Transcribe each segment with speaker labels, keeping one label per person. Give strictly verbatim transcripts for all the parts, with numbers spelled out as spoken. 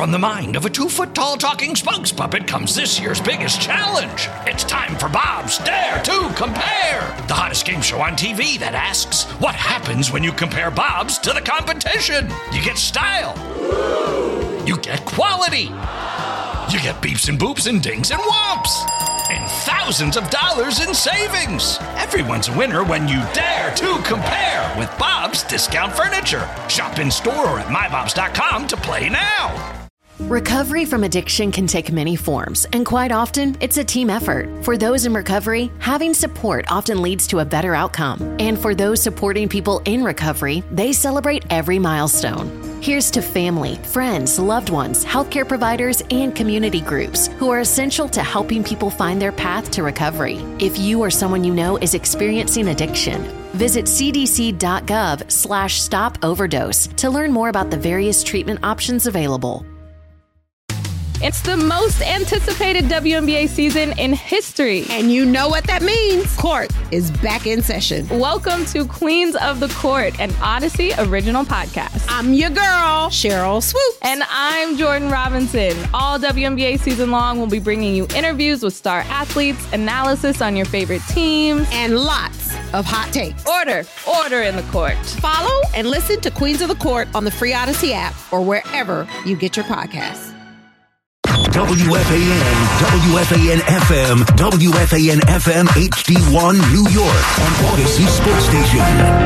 Speaker 1: from the mind of a two-foot-tall talking spokes puppet comes this year's biggest challenge. It's time for Bob's Dare to Compare, the hottest game show on T V that asks, what happens when you compare Bobs to the competition? You get style. You get quality. You get beeps and boops and dings and whomps. And thousands of dollars in savings. Everyone's a winner when you dare to compare with Bob's Discount Furniture. Shop in store or at my bobs dot com to play now.
Speaker 2: Recovery from addiction can take many forms, and quite often, it's a team effort. For those in recovery, having support often leads to a better outcome. And for those supporting people in recovery, they celebrate every milestone. Here's to family, friends, loved ones, healthcare providers, and community groups who are essential to helping people find their path to recovery. If you or someone you know is experiencing addiction, visit c d c dot gov slash stop overdose to learn more about the various treatment options available.
Speaker 3: It's the most anticipated W N B A season in history.
Speaker 4: And you know what that means. Court is back in session.
Speaker 3: Welcome to Queens of the Court, an Odyssey original podcast.
Speaker 4: I'm your girl, Cheryl Swoops.
Speaker 3: And I'm Jordan Robinson. All W N B A season long, we'll be bringing you interviews with star athletes, analysis on your favorite teams,
Speaker 4: and lots of hot takes.
Speaker 3: Order, order in the court.
Speaker 4: Follow and listen to Queens of the Court on the free Odyssey app or wherever you get your podcasts.
Speaker 5: W F A N, W F A N F M, W F A N F M H D one New York on Odyssey Sports Station.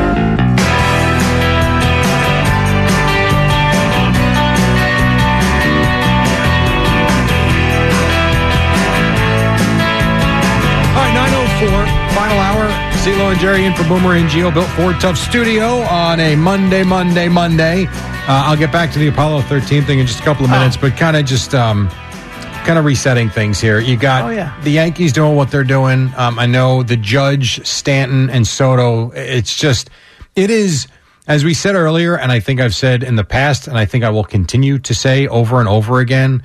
Speaker 6: All right, nine oh four, final hour. CeeLo and Jerry in for Boomer and Gio, Built Ford Tough Studio on a Monday, Monday, Monday. Uh, I'll get back to the Apollo thirteen thing in just a couple of minutes, oh. but kind of just um, kind of resetting things here. You got oh, yeah. the Yankees doing what they're doing. Um, I know the Judge, Stanton, and Soto. It's just, it is, as we said earlier, and I think I've said in the past, and I think I will continue to say over and over again,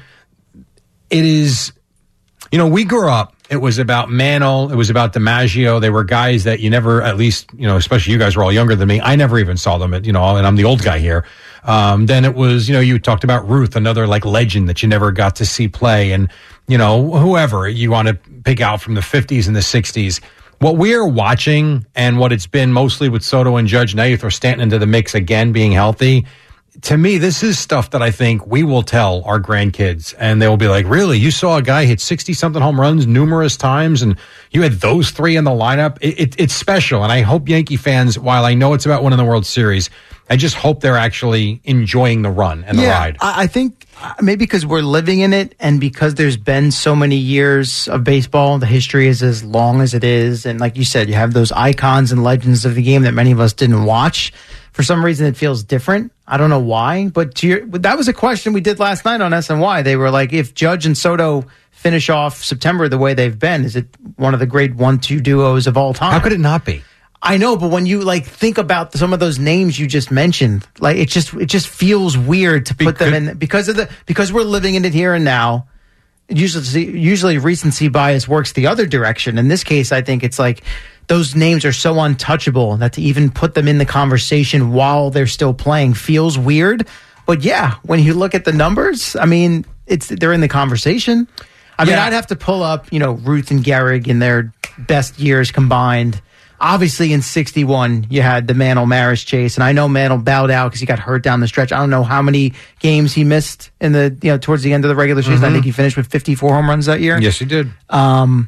Speaker 6: it is, you know, we grew up. It was about Mantle. It was about DiMaggio. They were guys that you never, at least, you know, especially you guys were all younger than me. I never even saw them, at, you know, and I'm the old guy here. Um, then it was, you know, you talked about Ruth, another like legend that you never got to see play. And, you know, whoever you want to pick out from the fifties and the sixties. What we are watching and what it's been mostly with Soto and Judge, now you throw Stanton into the mix again, being healthy. To me, this is stuff that I think we will tell our grandkids, and they will be like, really? You saw a guy hit sixty-something home runs numerous times, and you had those three in the lineup? It, it, it's special, and I hope Yankee fans, while I know it's about winning the World Series, I just hope they're actually enjoying the run and the
Speaker 7: yeah,
Speaker 6: ride.
Speaker 7: I think maybe because we're living in it, and because there's been so many years of baseball, the history is as long as it is, and like you said, you have those icons and legends of the game that many of us didn't watch. For some reason, it feels different. I don't know why, but to your, that was a question we did last night on S N Y. They were like, if Judge and Soto finish off September the way they've been, is it one of the great one two duos of all time?
Speaker 6: How could it not be?
Speaker 7: I know, but when you like think about some of those names you just mentioned, like it just it just feels weird to put because, them in because of the because we're living in it here and now. Usually, usually recency bias works the other direction. In this case, I think it's like those names are so untouchable that to even put them in the conversation while they're still playing feels weird. But yeah, when you look at the numbers, I mean, it's they're in the conversation. I mean, yeah. I'd have to pull up, you know, Ruth and Gehrig in their best years combined. Obviously, in sixty-one, you had the Mantle-Maris chase, and I know Mantle bowed out because he got hurt down the stretch. I don't know how many games he missed in the, you know, towards the end of the regular season. Mm-hmm. I think he finished with fifty-four home runs that year.
Speaker 6: Yes, he did.
Speaker 7: Um,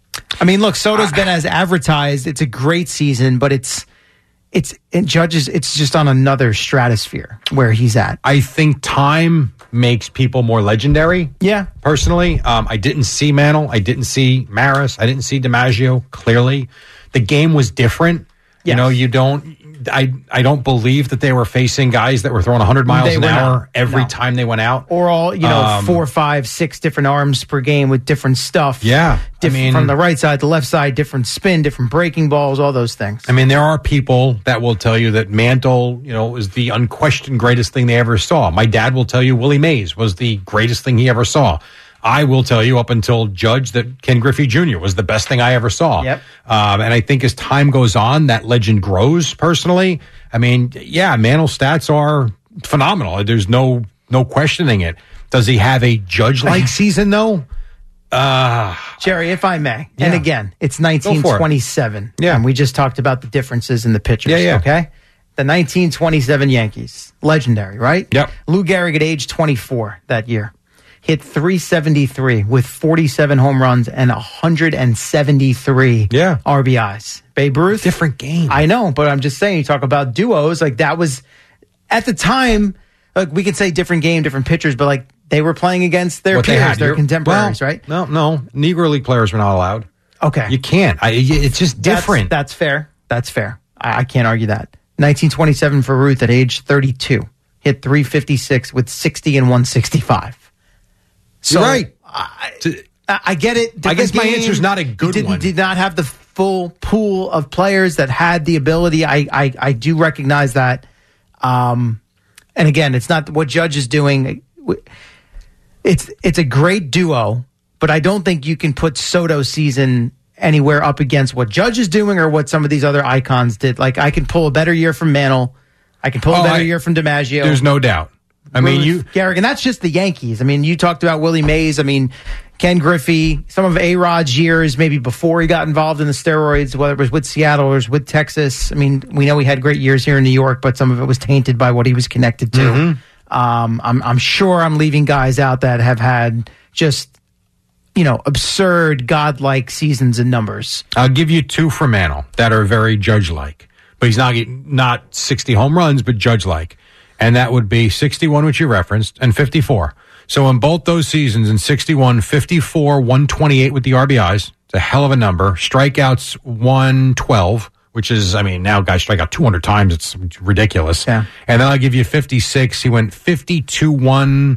Speaker 7: I mean, look, Soto's been as advertised. It's a great season, but it's it's it Judge's. It's just on another stratosphere where he's at.
Speaker 6: I think time makes people more legendary.
Speaker 7: Yeah,
Speaker 6: personally, um, I didn't see Mantle. I didn't see Maris. I didn't see DiMaggio. Clearly, the game was different. Yes. You know, you don't. I I don't believe that they were facing guys that were throwing one hundred miles they an hour not. every no. time they went out,
Speaker 7: or all you know um, four, five, six different arms per game with different stuff.
Speaker 6: Yeah,
Speaker 7: different,
Speaker 6: I mean,
Speaker 7: from the right side to left side, different spin, different breaking balls, all those things.
Speaker 6: I mean, there are people that will tell you that Mantle, you know, is the unquestioned greatest thing they ever saw. My dad will tell you Willie Mays was the greatest thing he ever saw. I will tell you up until Judge that Ken Griffey Junior was the best thing I ever saw.
Speaker 7: Yep.
Speaker 6: Um, and I think as time goes on, that legend grows personally. I mean, yeah, Mantle's stats are phenomenal. There's no no questioning it. Does he have a Judge-like season, though? Uh,
Speaker 7: Jerry, if I may.
Speaker 6: Yeah.
Speaker 7: And again, it's nineteen twenty-seven.
Speaker 6: It. Yeah.
Speaker 7: And we just talked about the differences in the pitchers.
Speaker 6: Yeah, yeah.
Speaker 7: Okay? The nineteen twenty-seven Yankees. Legendary, right?
Speaker 6: Yep.
Speaker 7: Lou Gehrig at age twenty-four that year. Hit three seventy-three with forty-seven home runs and one hundred seventy-three
Speaker 6: yeah.
Speaker 7: R B Is. Babe Ruth.
Speaker 6: Different game.
Speaker 7: I know, but I'm just saying, you talk about duos, like that was, at the time, like we could say different game, different pitchers, but like they were playing against their
Speaker 6: What they
Speaker 7: peers,
Speaker 6: had.
Speaker 7: their
Speaker 6: You're-
Speaker 7: contemporaries,
Speaker 6: well,
Speaker 7: right?
Speaker 6: No, no. Negro League players were not allowed.
Speaker 7: Okay.
Speaker 6: You can't. I, it's just different.
Speaker 7: That's, that's fair. That's fair. I, I can't argue that. nineteen twenty-seven for Ruth at age thirty-two. Hit three fifty-six with sixty and one sixty-five. So,
Speaker 6: You're right.
Speaker 7: I, I get it.
Speaker 6: I guess
Speaker 7: Different
Speaker 6: my
Speaker 7: game.
Speaker 6: answer is not a good
Speaker 7: didn't,
Speaker 6: one.
Speaker 7: Did not have the full pool of players that had the ability. I, I, I do recognize that. Um, and again, it's not what Judge is doing. It's it's a great duo, but I don't think you can put Soto's season anywhere up against what Judge is doing or what some of these other icons did. Like, I can pull a better year from Mantle. I can pull
Speaker 6: Oh,
Speaker 7: a better
Speaker 6: I-
Speaker 7: year from DiMaggio.
Speaker 6: There's no doubt. I mean,
Speaker 7: Ruth,
Speaker 6: you.
Speaker 7: Gehrig, and that's just the Yankees. I mean, you talked about Willie Mays. I mean, Ken Griffey, some of A-Rod's years, maybe before he got involved in the steroids, whether it was with Seattle or it was with Texas. I mean, we know he had great years here in New York, but some of it was tainted by what he was connected to.
Speaker 6: Mm-hmm.
Speaker 7: Um, I'm, I'm sure I'm leaving guys out that have had just, you know, absurd, godlike seasons and numbers.
Speaker 6: I'll give you two for Mantle that are very Judge-like. But he's not not sixty home runs, but Judge-like. And that would be sixty-one, which you referenced, and fifty-four. So in both those seasons, in sixty-one, fifty-four, one twenty-eight with the R B Is. It's a hell of a number. Strikeouts, one twelve, which is, I mean, now guys strike out two hundred times. It's ridiculous.
Speaker 7: Yeah.
Speaker 6: And then I'll give you fifty-six. He went fifty-two, one,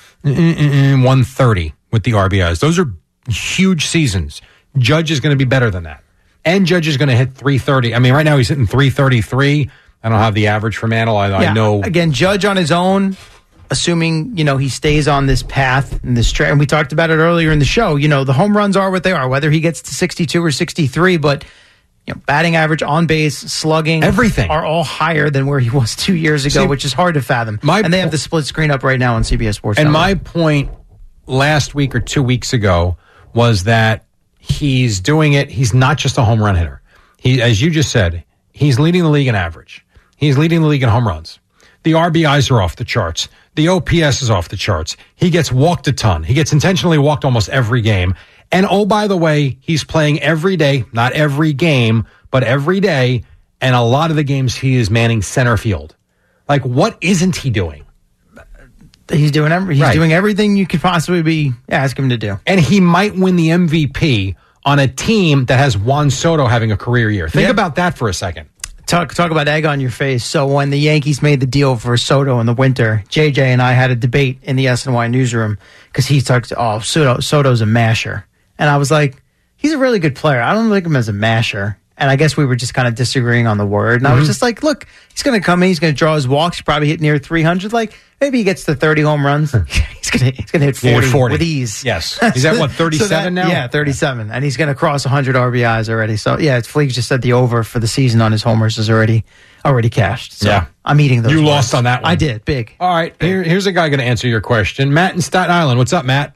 Speaker 6: one thirty with the R B Is. Those are huge seasons. Judge is going to be better than that. And Judge is going to hit three thirty. I mean, right now he's hitting three thirty-three. I don't have the average for Mantle. I,
Speaker 7: Yeah.
Speaker 6: I know.
Speaker 7: Again, Judge on his own, assuming, you know, he stays on this path and this track. And we talked about it earlier in the show. You know, the home runs are what they are, whether he gets to sixty-two or sixty-three, but, you know, batting average, on base, slugging,
Speaker 6: everything
Speaker 7: are all higher than where he was two years ago,
Speaker 6: See,
Speaker 7: which is hard to fathom.
Speaker 6: My
Speaker 7: and they
Speaker 6: po-
Speaker 7: have the split screen up right now on C B S Sports.
Speaker 6: And
Speaker 7: Network.
Speaker 6: my point last week or two weeks ago was that he's doing it. He's not just a home run hitter. He, as you just said, he's leading the league in average. He's leading the league in home runs. The R B Is are off the charts. The O P S is off the charts. He gets walked a ton. He gets intentionally walked almost every game. And oh, by the way, he's playing every day, not every game, but every day. And a lot of the games he is manning center field. Like, what isn't he doing?
Speaker 7: He's doing every, he's
Speaker 6: Right.
Speaker 7: doing everything you could possibly be ask him to do.
Speaker 6: And he might win the M V P on a team that has Juan Soto having a career year. Think
Speaker 7: Yeah.
Speaker 6: about that for a second.
Speaker 7: Talk talk about egg on your face. So when the Yankees made the deal for Soto in the winter, J J and I had a debate in the S N Y newsroom because he talks, oh, Soto, Soto's a masher. And I was like, he's a really good player. I don't like him as a masher. And I guess we were just kind of disagreeing on the word. And mm-hmm. I was just like, look, he's going to come in. He's going to draw his walks. He's probably hit near three hundred. Like, maybe he gets to thirty home runs. he's going to he's going to hit forty,
Speaker 6: forty
Speaker 7: with ease.
Speaker 6: Yes. He's at, what, thirty-seven
Speaker 7: so that,
Speaker 6: now?
Speaker 7: Yeah, thirty-seven. And he's going to cross one hundred R B Is already. So, yeah, it's Fleeks just said the over for the season on his homers is already already cashed. So
Speaker 6: Yeah.
Speaker 7: I'm eating those
Speaker 6: You
Speaker 7: words.
Speaker 6: lost on that one.
Speaker 7: I did. Big.
Speaker 6: All right. Here, here's a guy going to answer your question. Matt in Staten Island. What's up, Matt?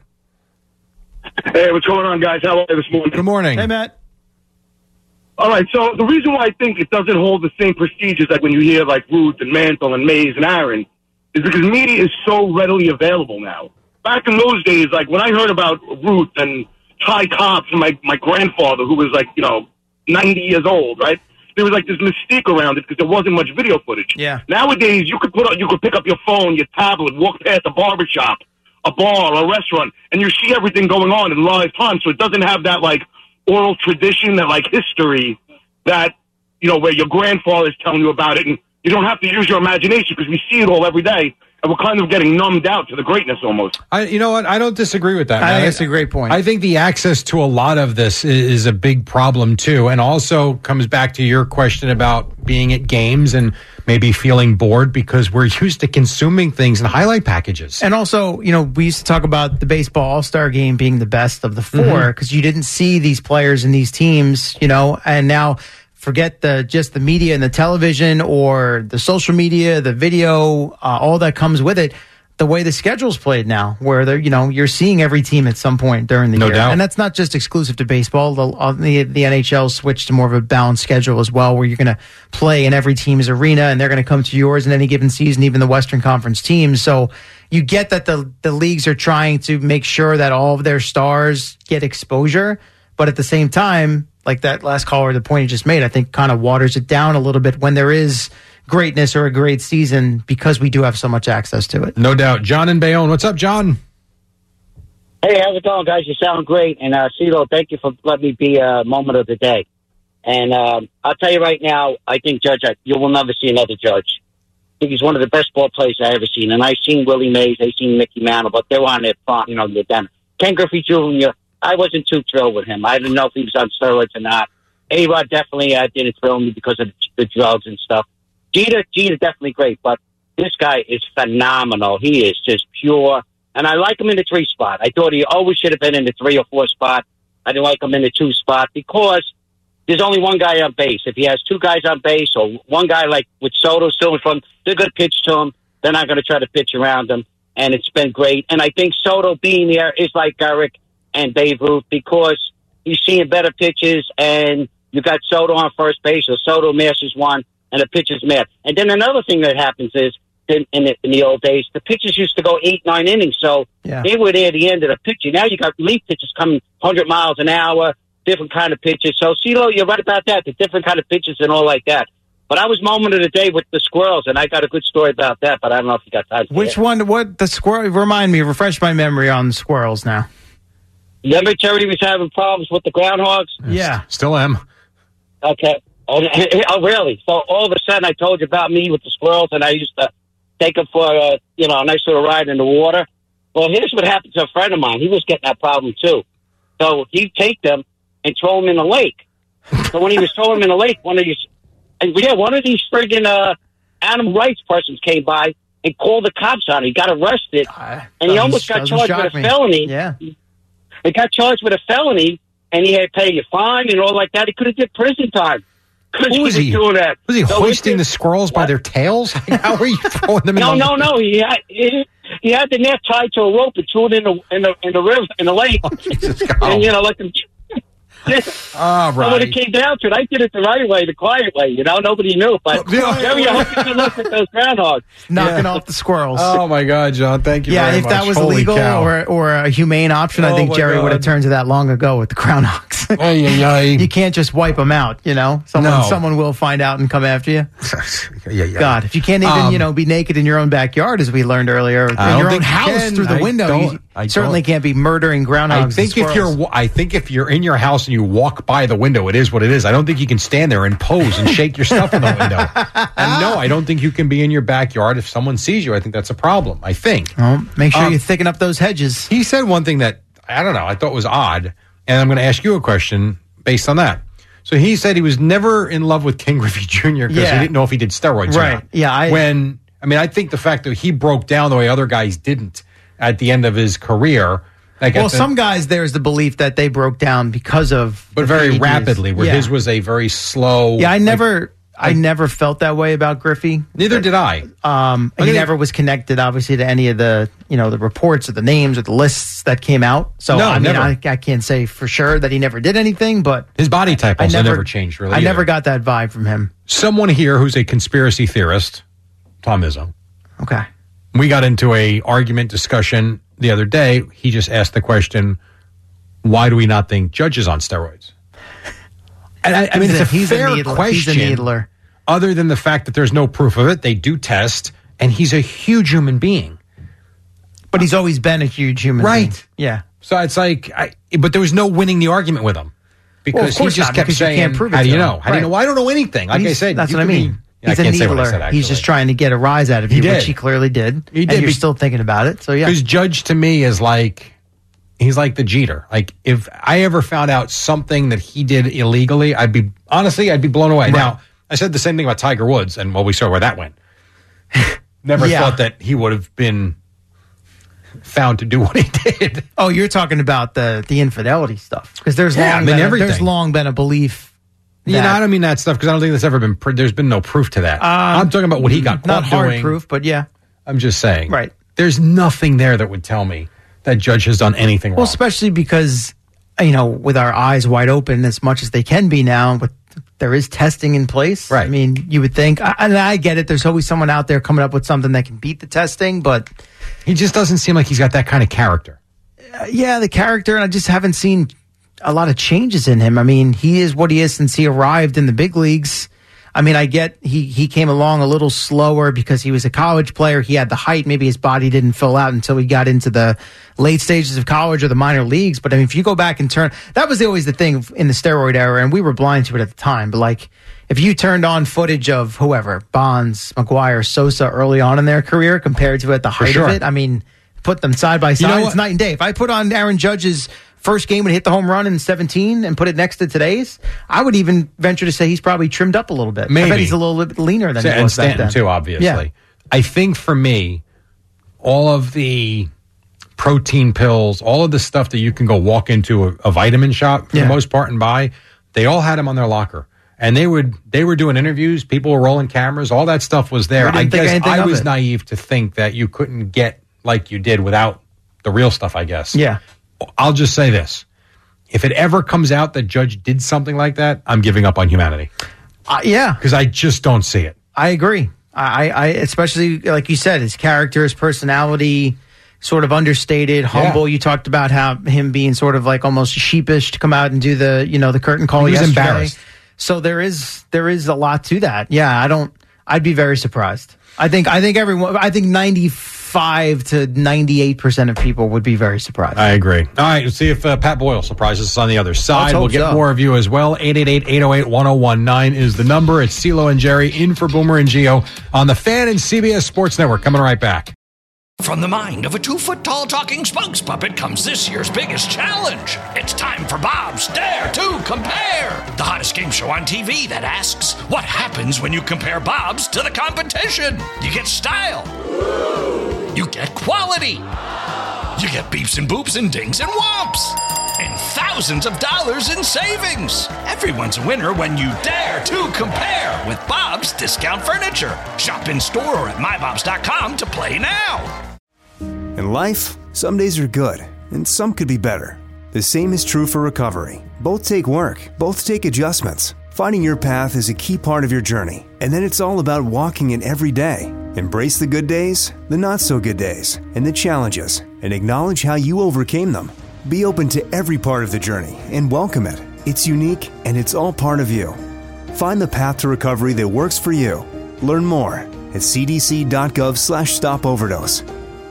Speaker 8: Hey, what's going on, guys? How are you this morning?
Speaker 6: Good morning.
Speaker 7: Hey, Matt.
Speaker 8: All right, so the reason why I think it doesn't hold the same prestige as like when you hear like Ruth and Mantle and Mays and Aaron is because media is so readily available now. Back in those days, like when I heard about Ruth and Ty Cobb from my, my grandfather who was like, you know, ninety years old, right? There was like this mystique around it because there wasn't much video footage.
Speaker 7: Yeah.
Speaker 8: Nowadays, you could put up, you could pick up your phone, your tablet, walk past a barbershop, a bar, a restaurant, and you see everything going on in live time. So it doesn't have that like oral tradition, that like history that, you know, where your grandfather is telling you about it, and you don't have to use your imagination because we see it all every day, and we're kind of getting numbed out to the greatness almost.
Speaker 6: I, you know what? I don't disagree with that.
Speaker 7: I
Speaker 6: Matt.
Speaker 7: think that's a great point.
Speaker 6: I think the access to a lot of this is, is a big problem too, and also comes back to your question about being at games and maybe feeling bored because we're used to consuming things in highlight packages.
Speaker 7: And also, you know, we used to talk about the baseball all-star game being the best of the four because
Speaker 6: Mm-hmm.
Speaker 7: you didn't see these players in these teams, you know, and now forget the just the media and the television or the social media, the video, uh, all that comes with it. the way the schedule's played now, where they're, you know, you're seeing every team at some point during the
Speaker 6: No
Speaker 7: year.
Speaker 6: doubt.
Speaker 7: And that's not just exclusive to baseball. The, uh, the, the N H L switched to more of a balanced schedule as well, where you're going to play in every team's arena and they're going to come to yours in any given season, even the Western Conference teams. So you get that the, the leagues are trying to make sure that all of their stars get exposure. But at the same time, like that last caller, the point you just made, I think kind of waters it down a little bit when there is greatness or a great season, because we do have so much access to it.
Speaker 6: No doubt. John in Bayonne. What's up, John?
Speaker 9: Hey, how's it going, guys? You sound great. And, uh, CeeLo, thank you for letting me be a moment of the day. And um, I'll tell you right now, I think Judge, I, you will never see another Judge. I think he's one of the best ball players I've ever seen. And I've seen Willie Mays, I've seen Mickey Mantle, but they were on their front, you know, they're down. Ken Griffey Junior, I wasn't too thrilled with him. I didn't know if he was on steroids or not. A-Rod definitely uh, didn't thrill me because of the drugs and stuff. Jeter, Jeter definitely great, but this guy is phenomenal. He is just pure. And I like him in the three spot. I thought he always should have been in the three or four spot. I didn't like him in the two spot because there's only one guy on base. If he has two guys on base or one guy like with Soto still in front, they're going to pitch to him. They're not going to try to pitch around him. And it's been great. And I think Soto being there is like Gehrig and Babe Ruth because he's seeing better pitches and you got Soto on first base or Soto mashes one. And the pitcher's mad. And then another thing that happens is, in, in, the, in the old days, the pitchers used to go eight, nine innings. So
Speaker 7: Yeah.
Speaker 9: they were there at the end of the pitcher. Now you got relief pitchers coming one hundred miles an hour, different kind of pitches. So, CeeLo, you're right about that, the different kind of pitches and all like that. But I was moment of the day with the squirrels, and I got a good story about that, but I don't know if you got time for
Speaker 7: Which
Speaker 9: it.
Speaker 7: one? What the squirrel? Remind me, refresh my memory on the squirrels now.
Speaker 9: Remember Charity was having problems with the groundhogs?
Speaker 7: Yeah.
Speaker 6: Still am.
Speaker 9: Okay. Oh, oh, really? So all of a sudden, I told you about me with the squirrels, and I used to take them for a, you know, a nice little ride in the water. Well, here's what happened to a friend of mine. He was getting that problem too. So he'd take them and throw them in the lake. So when he was throwing them in the lake, one of these, and yeah, one of these friggin' uh, animal rights persons came by and called the cops on him. He got arrested,
Speaker 7: Uh,
Speaker 9: and he
Speaker 7: doesn't-
Speaker 9: almost got
Speaker 7: doesn't
Speaker 9: charged
Speaker 7: shock
Speaker 9: with a
Speaker 7: me.
Speaker 9: felony.
Speaker 7: Yeah.
Speaker 9: He got charged with a felony, and he had to pay a fine and all like that. He could have did prison time.
Speaker 6: What was he
Speaker 9: doing that?
Speaker 6: Was he
Speaker 9: So
Speaker 6: hoisting
Speaker 9: it-
Speaker 6: the squirrels by their tails? How are you throwing them in
Speaker 9: No,
Speaker 6: the
Speaker 9: no, no. He had he, he had the net tied to a rope and threw it in the in the in the river in the lake,
Speaker 6: Jesus,
Speaker 9: and you know, let them.
Speaker 6: All
Speaker 9: So when
Speaker 6: right.
Speaker 9: it came down to it, I did it the right way, the quiet way. You know, nobody knew. But
Speaker 6: Yeah.
Speaker 9: Jerry, I hope you can look at those groundhogs.
Speaker 7: Knocking off the squirrels.
Speaker 6: Oh my God, John! Thank you.
Speaker 7: yeah,
Speaker 6: very
Speaker 7: if that
Speaker 6: much.
Speaker 7: was
Speaker 6: Holy
Speaker 7: legal
Speaker 6: cow.
Speaker 7: or or a humane option, I
Speaker 6: Oh,
Speaker 7: think
Speaker 6: my
Speaker 7: Jerry would have
Speaker 6: God.
Speaker 7: turned to that long ago with the groundhogs.
Speaker 6: Ay, ay, ay.
Speaker 7: You can't just wipe them out, you know. Someone
Speaker 6: No.
Speaker 7: someone will find out and come after you.
Speaker 6: yeah, yeah.
Speaker 7: God, if you can't even,
Speaker 6: Um,
Speaker 7: you know, be naked in your own backyard, as we learned earlier, in
Speaker 6: I don't
Speaker 7: your own
Speaker 6: think you
Speaker 7: house
Speaker 6: can.
Speaker 7: through the
Speaker 6: I
Speaker 7: window,
Speaker 6: don't-
Speaker 7: you
Speaker 6: I
Speaker 7: certainly
Speaker 6: don't.
Speaker 7: can't be murdering groundhogs.
Speaker 6: I
Speaker 7: and
Speaker 6: think if
Speaker 7: squirrels.
Speaker 6: you're, I think if you're in your house and you walk by the window, it is what it is. I don't think you can stand there and pose and shake your stuff in the window. And no, I don't think you can be in your backyard if someone sees you. I think that's a problem. I think.
Speaker 7: Well, make sure
Speaker 6: Um,
Speaker 7: you thicken up those hedges.
Speaker 6: He said one thing that I don't know. I thought was odd, and I'm going to ask you a question based on that. So he said he was never in love with Ken Griffey Junior because
Speaker 7: Yeah.
Speaker 6: he didn't know if he did steroids or
Speaker 7: Right.
Speaker 6: not.
Speaker 7: Yeah, I-
Speaker 6: when I mean, I think the fact that he broke down the way other guys didn't at the end of his career. Like
Speaker 7: Well,
Speaker 6: at the-
Speaker 7: some guys, there's the belief that they broke down because of,
Speaker 6: but
Speaker 7: the
Speaker 6: very
Speaker 7: ages.
Speaker 6: rapidly. Where
Speaker 7: yeah.
Speaker 6: his was a very slow.
Speaker 7: Yeah, I
Speaker 6: like-
Speaker 7: never, I never felt that way about Griffey.
Speaker 6: neither did I.
Speaker 7: Um,
Speaker 6: I
Speaker 7: he
Speaker 6: think-
Speaker 7: never was connected, obviously, to any of the, you know, the reports or the names or the lists that came out. So
Speaker 6: No,
Speaker 7: I mean,
Speaker 6: never.
Speaker 7: I, I can't say for sure that he never did anything, but
Speaker 6: His body type
Speaker 7: I
Speaker 6: also
Speaker 7: never,
Speaker 6: never, changed. Really,
Speaker 7: I
Speaker 6: either.
Speaker 7: never got that vibe from him.
Speaker 6: Someone here who's a conspiracy theorist, Tom Izzo.
Speaker 7: Okay.
Speaker 6: We got into a argument discussion the other day. He just asked the question, why do we not think Judge is on steroids? And I, I mean,
Speaker 7: He's
Speaker 6: it's a,
Speaker 7: he's
Speaker 6: fair
Speaker 7: needler.
Speaker 6: question.
Speaker 7: He's a needler.
Speaker 6: Other than the fact that there's no proof of it, they do test, and he's a huge human being.
Speaker 7: But he's always been a huge human
Speaker 6: Right.
Speaker 7: being. Yeah.
Speaker 6: So it's like, I, but there was no winning the argument with him because
Speaker 7: Well, of course
Speaker 6: he just
Speaker 7: not,
Speaker 6: kept
Speaker 7: because you
Speaker 6: saying,
Speaker 7: can't prove it
Speaker 6: "How do
Speaker 7: to
Speaker 6: you
Speaker 7: him."
Speaker 6: know? How do you
Speaker 7: Right.
Speaker 6: know? Well, I don't know anything." Like I
Speaker 7: He's-
Speaker 6: said,
Speaker 7: that's
Speaker 6: you
Speaker 7: what I
Speaker 6: could be-
Speaker 7: mean.
Speaker 6: Yeah,
Speaker 7: He's
Speaker 6: I
Speaker 7: a
Speaker 6: can't say what I
Speaker 7: needler.
Speaker 6: said,
Speaker 7: He's just
Speaker 6: actually.
Speaker 7: trying to get a rise out of
Speaker 6: He
Speaker 7: you,
Speaker 6: did.
Speaker 7: which he clearly did.
Speaker 6: He
Speaker 7: And
Speaker 6: did
Speaker 7: you're
Speaker 6: be-
Speaker 7: still thinking about it. So yeah.
Speaker 6: Because Judge to me is like, he's like the Jeter. Like if I ever found out something that he did illegally, I'd be honestly, I'd be blown away.
Speaker 7: Right.
Speaker 6: Now, I said the same thing about Tiger Woods, and well, we saw where that went. Never
Speaker 7: Yeah.
Speaker 6: thought that he would have been found to do what he did.
Speaker 7: Oh, you're talking about the the infidelity stuff because there's
Speaker 6: Yeah,
Speaker 7: long
Speaker 6: I mean,
Speaker 7: been a,
Speaker 6: everything.
Speaker 7: there's long been a belief.
Speaker 6: You know,
Speaker 7: that-
Speaker 6: I don't mean that stuff because I don't think there's ever been. Pr- there's been no proof to that. I'm talking about what he got
Speaker 7: not
Speaker 6: caught
Speaker 7: hard
Speaker 6: doing.
Speaker 7: proof, but yeah,
Speaker 6: I'm just saying.
Speaker 7: right.
Speaker 6: there's nothing there that would tell me that Judge has done anything wrong.
Speaker 7: Well, especially because, you know, with our eyes wide open as much as they can be now, but there is testing in place.
Speaker 6: Right.
Speaker 7: I mean, you would think, and I get it, there's always someone out there coming up with something that can beat the testing, but
Speaker 6: he just doesn't seem like he's got that kind of character.
Speaker 7: Uh, yeah, the character, and I just haven't seen a lot of changes in him. I mean, he is what he is since he arrived in the big leagues. I mean, I get he, he came along a little slower because he was a college player. He had the height. Maybe his body didn't fill out until he got into the late stages of college or the minor leagues. But I mean, if you go back and turn, that was always the thing in the steroid era, and we were blind to it at the time. But like, if you turned on footage of whoever, Bonds, McGuire, Sosa early on in their career compared to at the height
Speaker 6: sure.
Speaker 7: of it, I mean, put them side by side,
Speaker 6: You know
Speaker 7: it's night and day. If I put on Aaron Judge's first game when he hit the home run in seventeen and put it next to today's, I would even venture to say he's probably trimmed up a little bit.
Speaker 6: Maybe.
Speaker 7: I bet he's a little bit leaner than
Speaker 6: and
Speaker 7: he was back
Speaker 6: Stanton
Speaker 7: then.
Speaker 6: too, obviously.
Speaker 7: Yeah.
Speaker 6: I think for me, all of the protein pills, all of the stuff that you can go walk into a, a vitamin shop for
Speaker 7: Yeah.
Speaker 6: the most part and buy, they all had them on their locker. And they would they were doing interviews, people were rolling cameras, all that stuff was there.
Speaker 7: We didn't
Speaker 6: I
Speaker 7: think
Speaker 6: guess
Speaker 7: anything
Speaker 6: I
Speaker 7: of
Speaker 6: was
Speaker 7: it.
Speaker 6: naive to think that you couldn't get like you did without the real stuff, I guess.
Speaker 7: Yeah.
Speaker 6: I'll just say this. If it ever comes out that Judge did something like that, I'm giving up on humanity.
Speaker 7: Uh, yeah.
Speaker 6: Because I just don't see it.
Speaker 7: I agree. I, I especially, like you said, his character, his personality, sort of understated, humble.
Speaker 6: Yeah.
Speaker 7: You talked about how him being sort of like almost sheepish to come out and do the, you know, the curtain call
Speaker 6: He was
Speaker 7: yesterday.
Speaker 6: embarrassed.
Speaker 7: So there is there is a lot to that. Yeah, I don't. I'd be very surprised. I think I think everyone. I think ninety-five to ninety-eight percent of people would be very surprised.
Speaker 6: I agree. All right, let's see if uh, Pat Boyle surprises us on the other side.
Speaker 7: Let's hope
Speaker 6: We'll get
Speaker 7: so.
Speaker 6: more of you as well. eight eight eight, eight oh eight, one oh one nine is the number. It's CeeLo and Jerry in for Boomer and Geo on the Fan and C B S Sports Network. Coming right back.
Speaker 1: From the mind of a two-foot-tall talking spokes puppet comes this year's biggest challenge. It's time for Bob's Dare to Compare, the hottest game show on T V that asks, what happens when you compare Bob's to the competition? You get style. You get quality. You get beeps and boops and dings and whomps. And thousands of dollars in savings. Everyone's a winner when you dare to compare with Bob's Discount Furniture. Shop in store or at my bobs dot com to play now.
Speaker 10: In life, some days are good, and some could be better. The same is true for recovery. Both take work, both take adjustments. Finding your path is a key part of your journey, and then it's all about walking it every day. Embrace the good days, the not-so-good days, and the challenges, and acknowledge how you overcame them. Be open to every part of the journey and welcome it. It's unique, and it's all part of you. Find the path to recovery that works for you. Learn more at c d c dot gov slash stop overdose.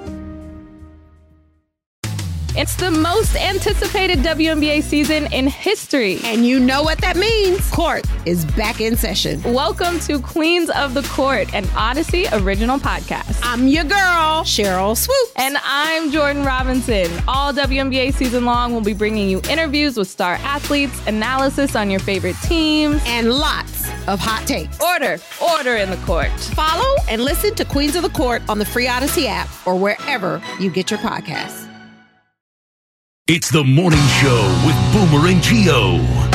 Speaker 3: It's the most anticipated W N B A season in history.
Speaker 4: And you know what that means. Court is back in session.
Speaker 3: Welcome to Queens of the Court, an Odyssey original podcast.
Speaker 4: I'm your girl, Cheryl Swoops.
Speaker 3: And I'm Jordan Robinson. All W N B A season long, we'll be bringing you interviews with star athletes, analysis on your favorite teams,
Speaker 4: and lots of hot takes.
Speaker 3: Order, order in the court.
Speaker 4: Follow and listen to Queens of the Court on the free Odyssey app or wherever you get your podcasts.
Speaker 5: It's the morning show with Boomer and Geo.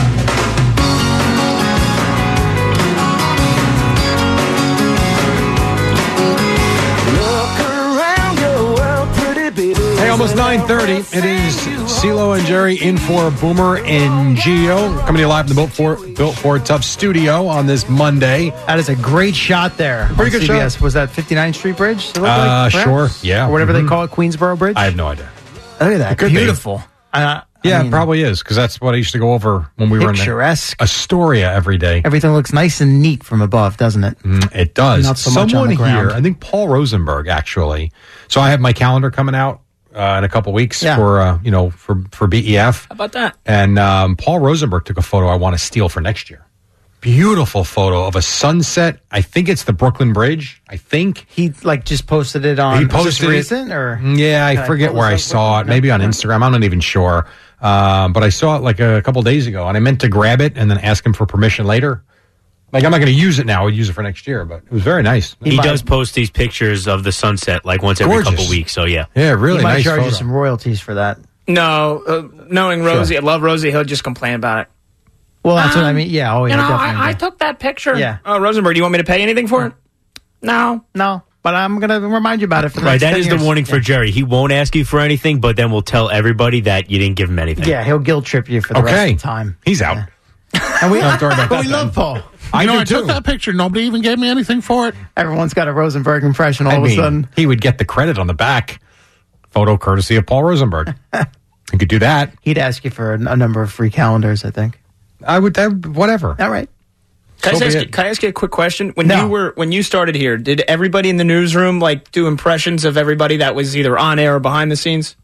Speaker 6: Hey, almost nine thirty. It is CeeLo and Jerry in for Boomer and Geo. Coming to you live in the Built Ford, Built Ford Tough studio on this Monday.
Speaker 7: That is a great shot there.
Speaker 6: Pretty good
Speaker 7: C B S.
Speaker 6: shot.
Speaker 7: Was that fifty-ninth Street Bridge? It looked
Speaker 6: Uh,
Speaker 7: like, perhaps?
Speaker 6: sure, yeah.
Speaker 7: Or whatever
Speaker 6: Mhm.
Speaker 7: they call it, Queensboro Bridge?
Speaker 6: I have no idea.
Speaker 7: Look at that.
Speaker 6: It could be.
Speaker 7: Beautiful. Uh,
Speaker 6: Yeah,
Speaker 7: I mean,
Speaker 6: it probably is, because that's what I used to go over when we were in
Speaker 7: Picturesque.
Speaker 6: Astoria every day.
Speaker 7: Everything looks nice and neat from above, doesn't it?
Speaker 6: Mm, it does.
Speaker 7: Not so much on
Speaker 6: Someone
Speaker 7: the ground.
Speaker 6: here, I think Paul Rosenberg, actually. So I have my calendar coming out uh, in a couple weeks
Speaker 7: Yeah.
Speaker 6: for uh, you know for for B E F.
Speaker 11: How about that?
Speaker 6: And um, Paul Rosenberg took a photo I want to steal for next year. Beautiful photo of a sunset. I think it's the Brooklyn Bridge. I think
Speaker 7: He like just posted it on.
Speaker 6: he
Speaker 7: was this
Speaker 6: posted it.
Speaker 7: recent or
Speaker 6: Yeah, I
Speaker 7: Can I
Speaker 6: forget
Speaker 7: pull
Speaker 6: where I
Speaker 7: this up
Speaker 6: saw it.
Speaker 7: quickly?
Speaker 6: Maybe on
Speaker 7: No.
Speaker 6: Instagram. I'm not even sure. Um, but I saw it like a couple days ago, and I meant to grab it and then ask him for permission later. Like, I'm not going to use it now. I'll use it for next year, but it was very nice.
Speaker 11: He, does post these pictures of the sunset like once every
Speaker 6: Gorgeous.
Speaker 11: couple weeks. So yeah,
Speaker 6: Yeah, really
Speaker 7: He might
Speaker 6: nice
Speaker 7: charge
Speaker 6: photo.
Speaker 7: you some royalties for that.
Speaker 12: No, uh, knowing Rosie, I love Rosie, he'll just complain about it.
Speaker 7: Well, that's what I
Speaker 12: Um,
Speaker 7: mean. Yeah. Oh, yeah.
Speaker 12: you know,
Speaker 7: definitely.
Speaker 12: I, I took that picture.
Speaker 7: Yeah.
Speaker 12: Oh, Rosenberg, do you want me to pay anything for it? No.
Speaker 7: No. but I'm going to remind you about it for the
Speaker 11: Right,
Speaker 7: next
Speaker 11: that
Speaker 7: ten
Speaker 11: is
Speaker 7: years.
Speaker 11: the warning for
Speaker 7: Yeah.
Speaker 11: Jerry. He won't ask you for anything, but then will tell everybody that you didn't give him anything.
Speaker 7: Yeah, he'll guilt trip you for the rest
Speaker 6: Okay.
Speaker 7: of the time.
Speaker 6: He's out.
Speaker 7: And we,
Speaker 6: Don't worry about
Speaker 7: but
Speaker 6: that
Speaker 7: we
Speaker 6: then.
Speaker 7: love Paul.
Speaker 6: I
Speaker 13: You know,
Speaker 6: do
Speaker 13: I took
Speaker 6: too.
Speaker 13: that picture. Nobody even gave me anything for it.
Speaker 7: Everyone's got a Rosenberg impression all
Speaker 6: I
Speaker 7: of
Speaker 6: mean,
Speaker 7: a sudden.
Speaker 6: he would get the credit on the back. Photo courtesy of Paul Rosenberg. He could do that.
Speaker 7: He'd ask you for a, a number of free calendars, I think.
Speaker 6: I would, I, whatever.
Speaker 7: All right.
Speaker 12: Can,
Speaker 6: So
Speaker 12: I
Speaker 6: be
Speaker 12: ask,
Speaker 6: it.
Speaker 12: can I ask you a quick question? When
Speaker 7: No.
Speaker 12: you were when you started here, did everybody in the newsroom like do impressions of everybody that was either on air or behind the scenes?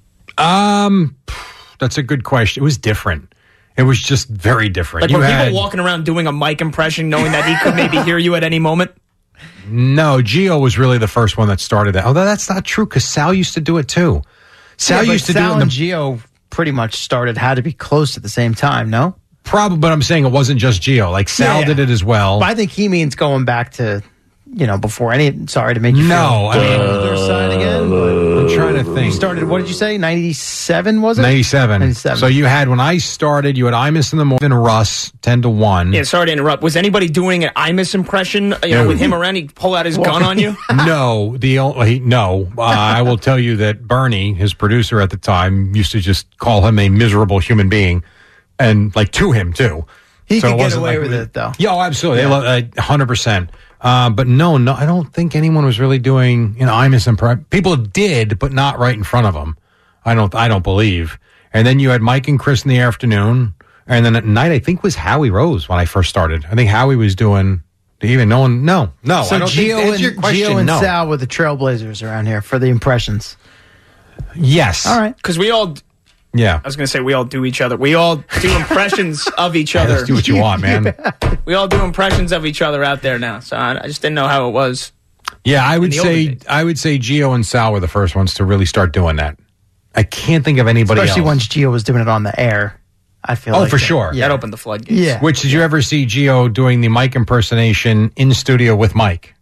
Speaker 6: Um, that's a good question. It was different. It was just very different.
Speaker 12: Like
Speaker 6: You
Speaker 12: were
Speaker 6: had-
Speaker 12: people walking around doing a mic impression, knowing that he could maybe hear you at any moment?
Speaker 6: No, Gio was really the first one that started that. Although that's not true because Sal used to do it too. Sal
Speaker 7: Yeah, but
Speaker 6: used to
Speaker 7: Sal
Speaker 6: do it in
Speaker 7: and
Speaker 6: the
Speaker 7: Gio pretty much started had to be close at the same time, no?
Speaker 6: Probably, but I'm saying it wasn't just Gio. Like Sal
Speaker 7: Yeah, yeah.
Speaker 6: did it as well.
Speaker 7: But I think he means going back to, you know, before any. Sorry to make you
Speaker 6: No, I
Speaker 7: feel
Speaker 6: mean-
Speaker 7: older side again. But
Speaker 6: I'm trying to
Speaker 7: you
Speaker 6: think.
Speaker 7: started. What did you say? ninety-seven was it?
Speaker 6: ninety-seven.
Speaker 7: ninety-seven.
Speaker 6: So you had when I started, you had Imus in the morning, Russ ten to one.
Speaker 12: Yeah, sorry to interrupt. Was anybody doing an Imus impression? You know,
Speaker 6: No.
Speaker 12: with him around, he'd pull out his gun on you.
Speaker 6: No, the only no. Uh, I will tell you that Bernie, his producer at the time, used to just call him a miserable human being, and like to him too.
Speaker 7: He
Speaker 6: So
Speaker 7: could
Speaker 6: it
Speaker 7: get
Speaker 6: wasn't
Speaker 7: away
Speaker 6: like
Speaker 7: with
Speaker 6: we-
Speaker 7: it though.
Speaker 6: Yeah, oh, absolutely.
Speaker 7: Yeah.
Speaker 6: They lo- uh, hundred percent. Uh, but no, no, I don't think anyone was really doing. You know, Imus and Pre- people did, but not right in front of him. I don't. I don't believe. And then you had Mike and Chris in the afternoon, and then at night, I think was Howie Rose when I first started. I think Howie was doing. Even no one. No, no.
Speaker 7: So
Speaker 6: I don't think,
Speaker 7: Gio
Speaker 6: to answer
Speaker 7: and,
Speaker 6: your question,
Speaker 7: Gio and
Speaker 6: no.
Speaker 7: Sal were the trailblazers around here for the impressions.
Speaker 6: Yes.
Speaker 7: All right.
Speaker 12: Because we all,
Speaker 6: Yeah.
Speaker 12: I was going to say we all do each other. We all do impressions of each other.
Speaker 6: Just do what you want, man.
Speaker 12: We all do impressions of each other out there now. So I, I just didn't know how it was.
Speaker 6: Yeah, I would
Speaker 12: the older
Speaker 6: say
Speaker 12: days.
Speaker 6: I would say Gio and Sal were the first ones to really start doing that. I can't think of anybody
Speaker 7: Especially
Speaker 6: else.
Speaker 7: once Gio was doing it on the air. I feel
Speaker 6: Oh,
Speaker 7: like
Speaker 6: for
Speaker 7: that-
Speaker 6: sure.
Speaker 7: Yeah.
Speaker 12: That opened the floodgates.
Speaker 7: Yeah.
Speaker 6: Which did you ever see Gio doing the Mike impersonation in studio with Mike?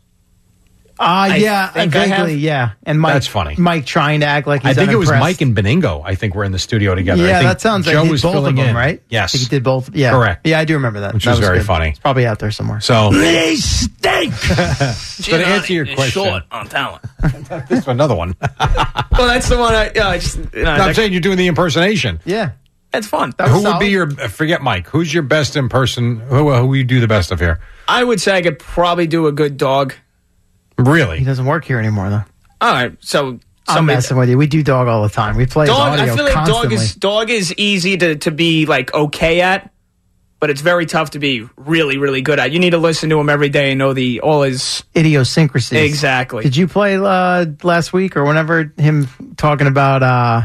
Speaker 7: Uh,
Speaker 12: I
Speaker 7: yeah,
Speaker 12: think I
Speaker 7: vaguely,
Speaker 12: have.
Speaker 7: yeah. And Mike,
Speaker 6: That's funny.
Speaker 7: Mike trying to act like he's
Speaker 6: I think it was
Speaker 7: unimpressed.
Speaker 6: Mike and Beningo. I think were in the studio together. I
Speaker 7: Yeah,
Speaker 6: think
Speaker 7: that sounds
Speaker 6: Joe
Speaker 7: like he
Speaker 6: was
Speaker 7: did both of
Speaker 6: filling
Speaker 7: them,
Speaker 6: in.
Speaker 7: right?
Speaker 6: Yes,
Speaker 7: I think he did both. Yeah,
Speaker 6: Correct.
Speaker 7: Yeah, I do remember that.
Speaker 6: Which
Speaker 7: That
Speaker 6: was very
Speaker 7: good.
Speaker 6: funny.
Speaker 7: It's probably out there somewhere.
Speaker 6: So,
Speaker 1: They stink.
Speaker 6: so to answer your question,
Speaker 12: Short on talent.
Speaker 6: this is another one.
Speaker 12: Well, that's the one I, yeah, I just, you know,
Speaker 6: No, I'm
Speaker 12: that-
Speaker 6: saying you're doing the impersonation.
Speaker 7: yeah,
Speaker 12: it's fun.
Speaker 7: That was
Speaker 6: Who would
Speaker 7: solid.
Speaker 6: be your? Forget Mike. Who's your best in person? Who who you do the best of here?
Speaker 12: I would say I could probably do a good dog.
Speaker 7: he
Speaker 6: Really?
Speaker 7: doesn't work here anymore though.
Speaker 12: All right, so
Speaker 7: I'm
Speaker 12: somebody,
Speaker 7: messing with you. We do dog all the time. We play his
Speaker 12: dog.
Speaker 7: audio
Speaker 12: I feel like
Speaker 7: constantly.
Speaker 12: dog is dog is easy to, to be like okay at, but it's very tough to be really really good at. You need to listen to him every day and know the all his
Speaker 7: idiosyncrasies.
Speaker 12: Exactly.
Speaker 7: Did you play uh, last week or whenever him talking about? Uh,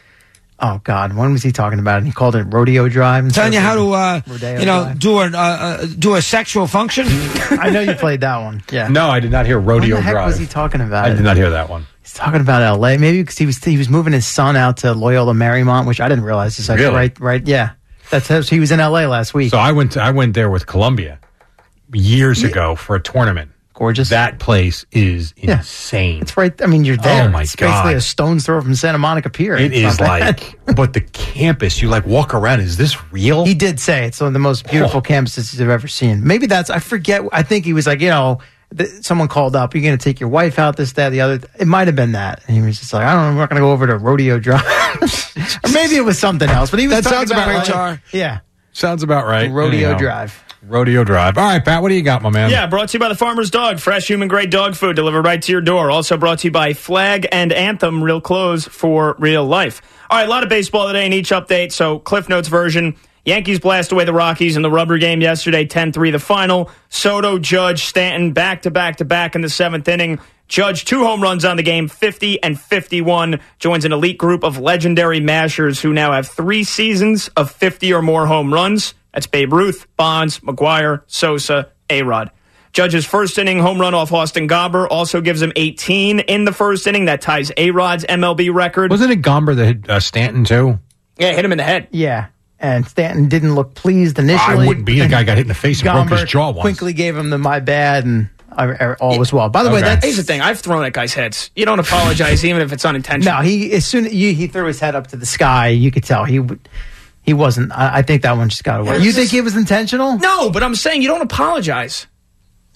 Speaker 7: oh God, when was he talking about it? He called it rodeo drive. instead
Speaker 14: Telling you
Speaker 7: of
Speaker 14: how to, uh,
Speaker 7: rodeo
Speaker 14: you know,
Speaker 7: drive.
Speaker 14: do a uh, uh, do a sexual function.
Speaker 7: I know you played that one. Yeah.
Speaker 6: No, I did not hear
Speaker 7: When
Speaker 6: rodeo
Speaker 7: the heck
Speaker 6: drive.
Speaker 7: was he talking about?
Speaker 6: I
Speaker 7: it?
Speaker 6: did not hear that one.
Speaker 7: He's talking about L A. Maybe because he was he was moving his son out to Loyola Marymount, which I didn't realize. It's like
Speaker 6: Really?
Speaker 7: right, right, yeah. That's how he was in L A last week.
Speaker 6: So I went. To, I went there with Columbia years ago for a tournament.
Speaker 7: Gorgeous.
Speaker 6: That place is
Speaker 7: Yeah.
Speaker 6: insane.
Speaker 7: It's right. I mean, you're there.
Speaker 6: Oh, my
Speaker 7: it's basically
Speaker 6: God.
Speaker 7: a stone's throw from Santa Monica Pier.
Speaker 6: It
Speaker 7: It's
Speaker 6: is
Speaker 7: not bad.
Speaker 6: like, but the campus, you like walk around. Is this real?
Speaker 7: He did say it's one of the most beautiful campuses he's ever seen. Maybe that's, I forget. I think he was like, you know, th- someone called up, you're going to take your wife out, this, that, the other. It might have been that. And he was just like, I don't know, I'm not going to go over to Rodeo Drive. Or maybe it was something else. But he was
Speaker 6: That
Speaker 7: talking
Speaker 6: sounds
Speaker 7: about,
Speaker 6: about right.
Speaker 7: like, yeah,
Speaker 6: Sounds about right.
Speaker 7: Rodeo
Speaker 6: Anyhow.
Speaker 7: Drive.
Speaker 6: Rodeo Drive. All right, Pat, what do you got, my man?
Speaker 12: Yeah, brought to you by the Farmer's Dog, fresh human-grade dog food delivered right to your door. Also brought to you by Flag and Anthem, real clothes for real life. All right, a lot of baseball today in each update, so Cliff Notes version. Yankees blast away the Rockies in the rubber game yesterday, ten three the final. Soto, Judge, Stanton back-to-back-to-back in the seventh inning. Judge, two home runs on the game, fifty and fifty-one, joins an elite group of legendary mashers who now have three seasons of fifty or more home runs. That's Babe Ruth, Bonds, McGuire, Sosa, A-Rod. Judge's first inning home run off Austin Gomber also gives him eighteen in the first inning. That ties A-Rod's M L B record.
Speaker 6: Wasn't it Gomber that hit uh, Stanton, too?
Speaker 12: Yeah, hit him in the head.
Speaker 7: Yeah. And Stanton didn't look pleased initially.
Speaker 6: I wouldn't be. The guy got hit in the face and broke his
Speaker 7: Gomber
Speaker 6: jaw once.
Speaker 7: quickly gave him the my bad, and uh, all was well. By the way,
Speaker 6: Okay.
Speaker 7: that's
Speaker 12: Here's the thing. I've thrown at guys' heads. You don't apologize even if it's unintentional.
Speaker 7: no. He as soon as you, he threw his head up to the sky, you could tell he would. He wasn't. I, I think that one just got away.
Speaker 12: Yeah,
Speaker 7: You
Speaker 12: it's
Speaker 7: think
Speaker 12: just-
Speaker 7: it was intentional?
Speaker 12: No, but I'm saying you don't apologize.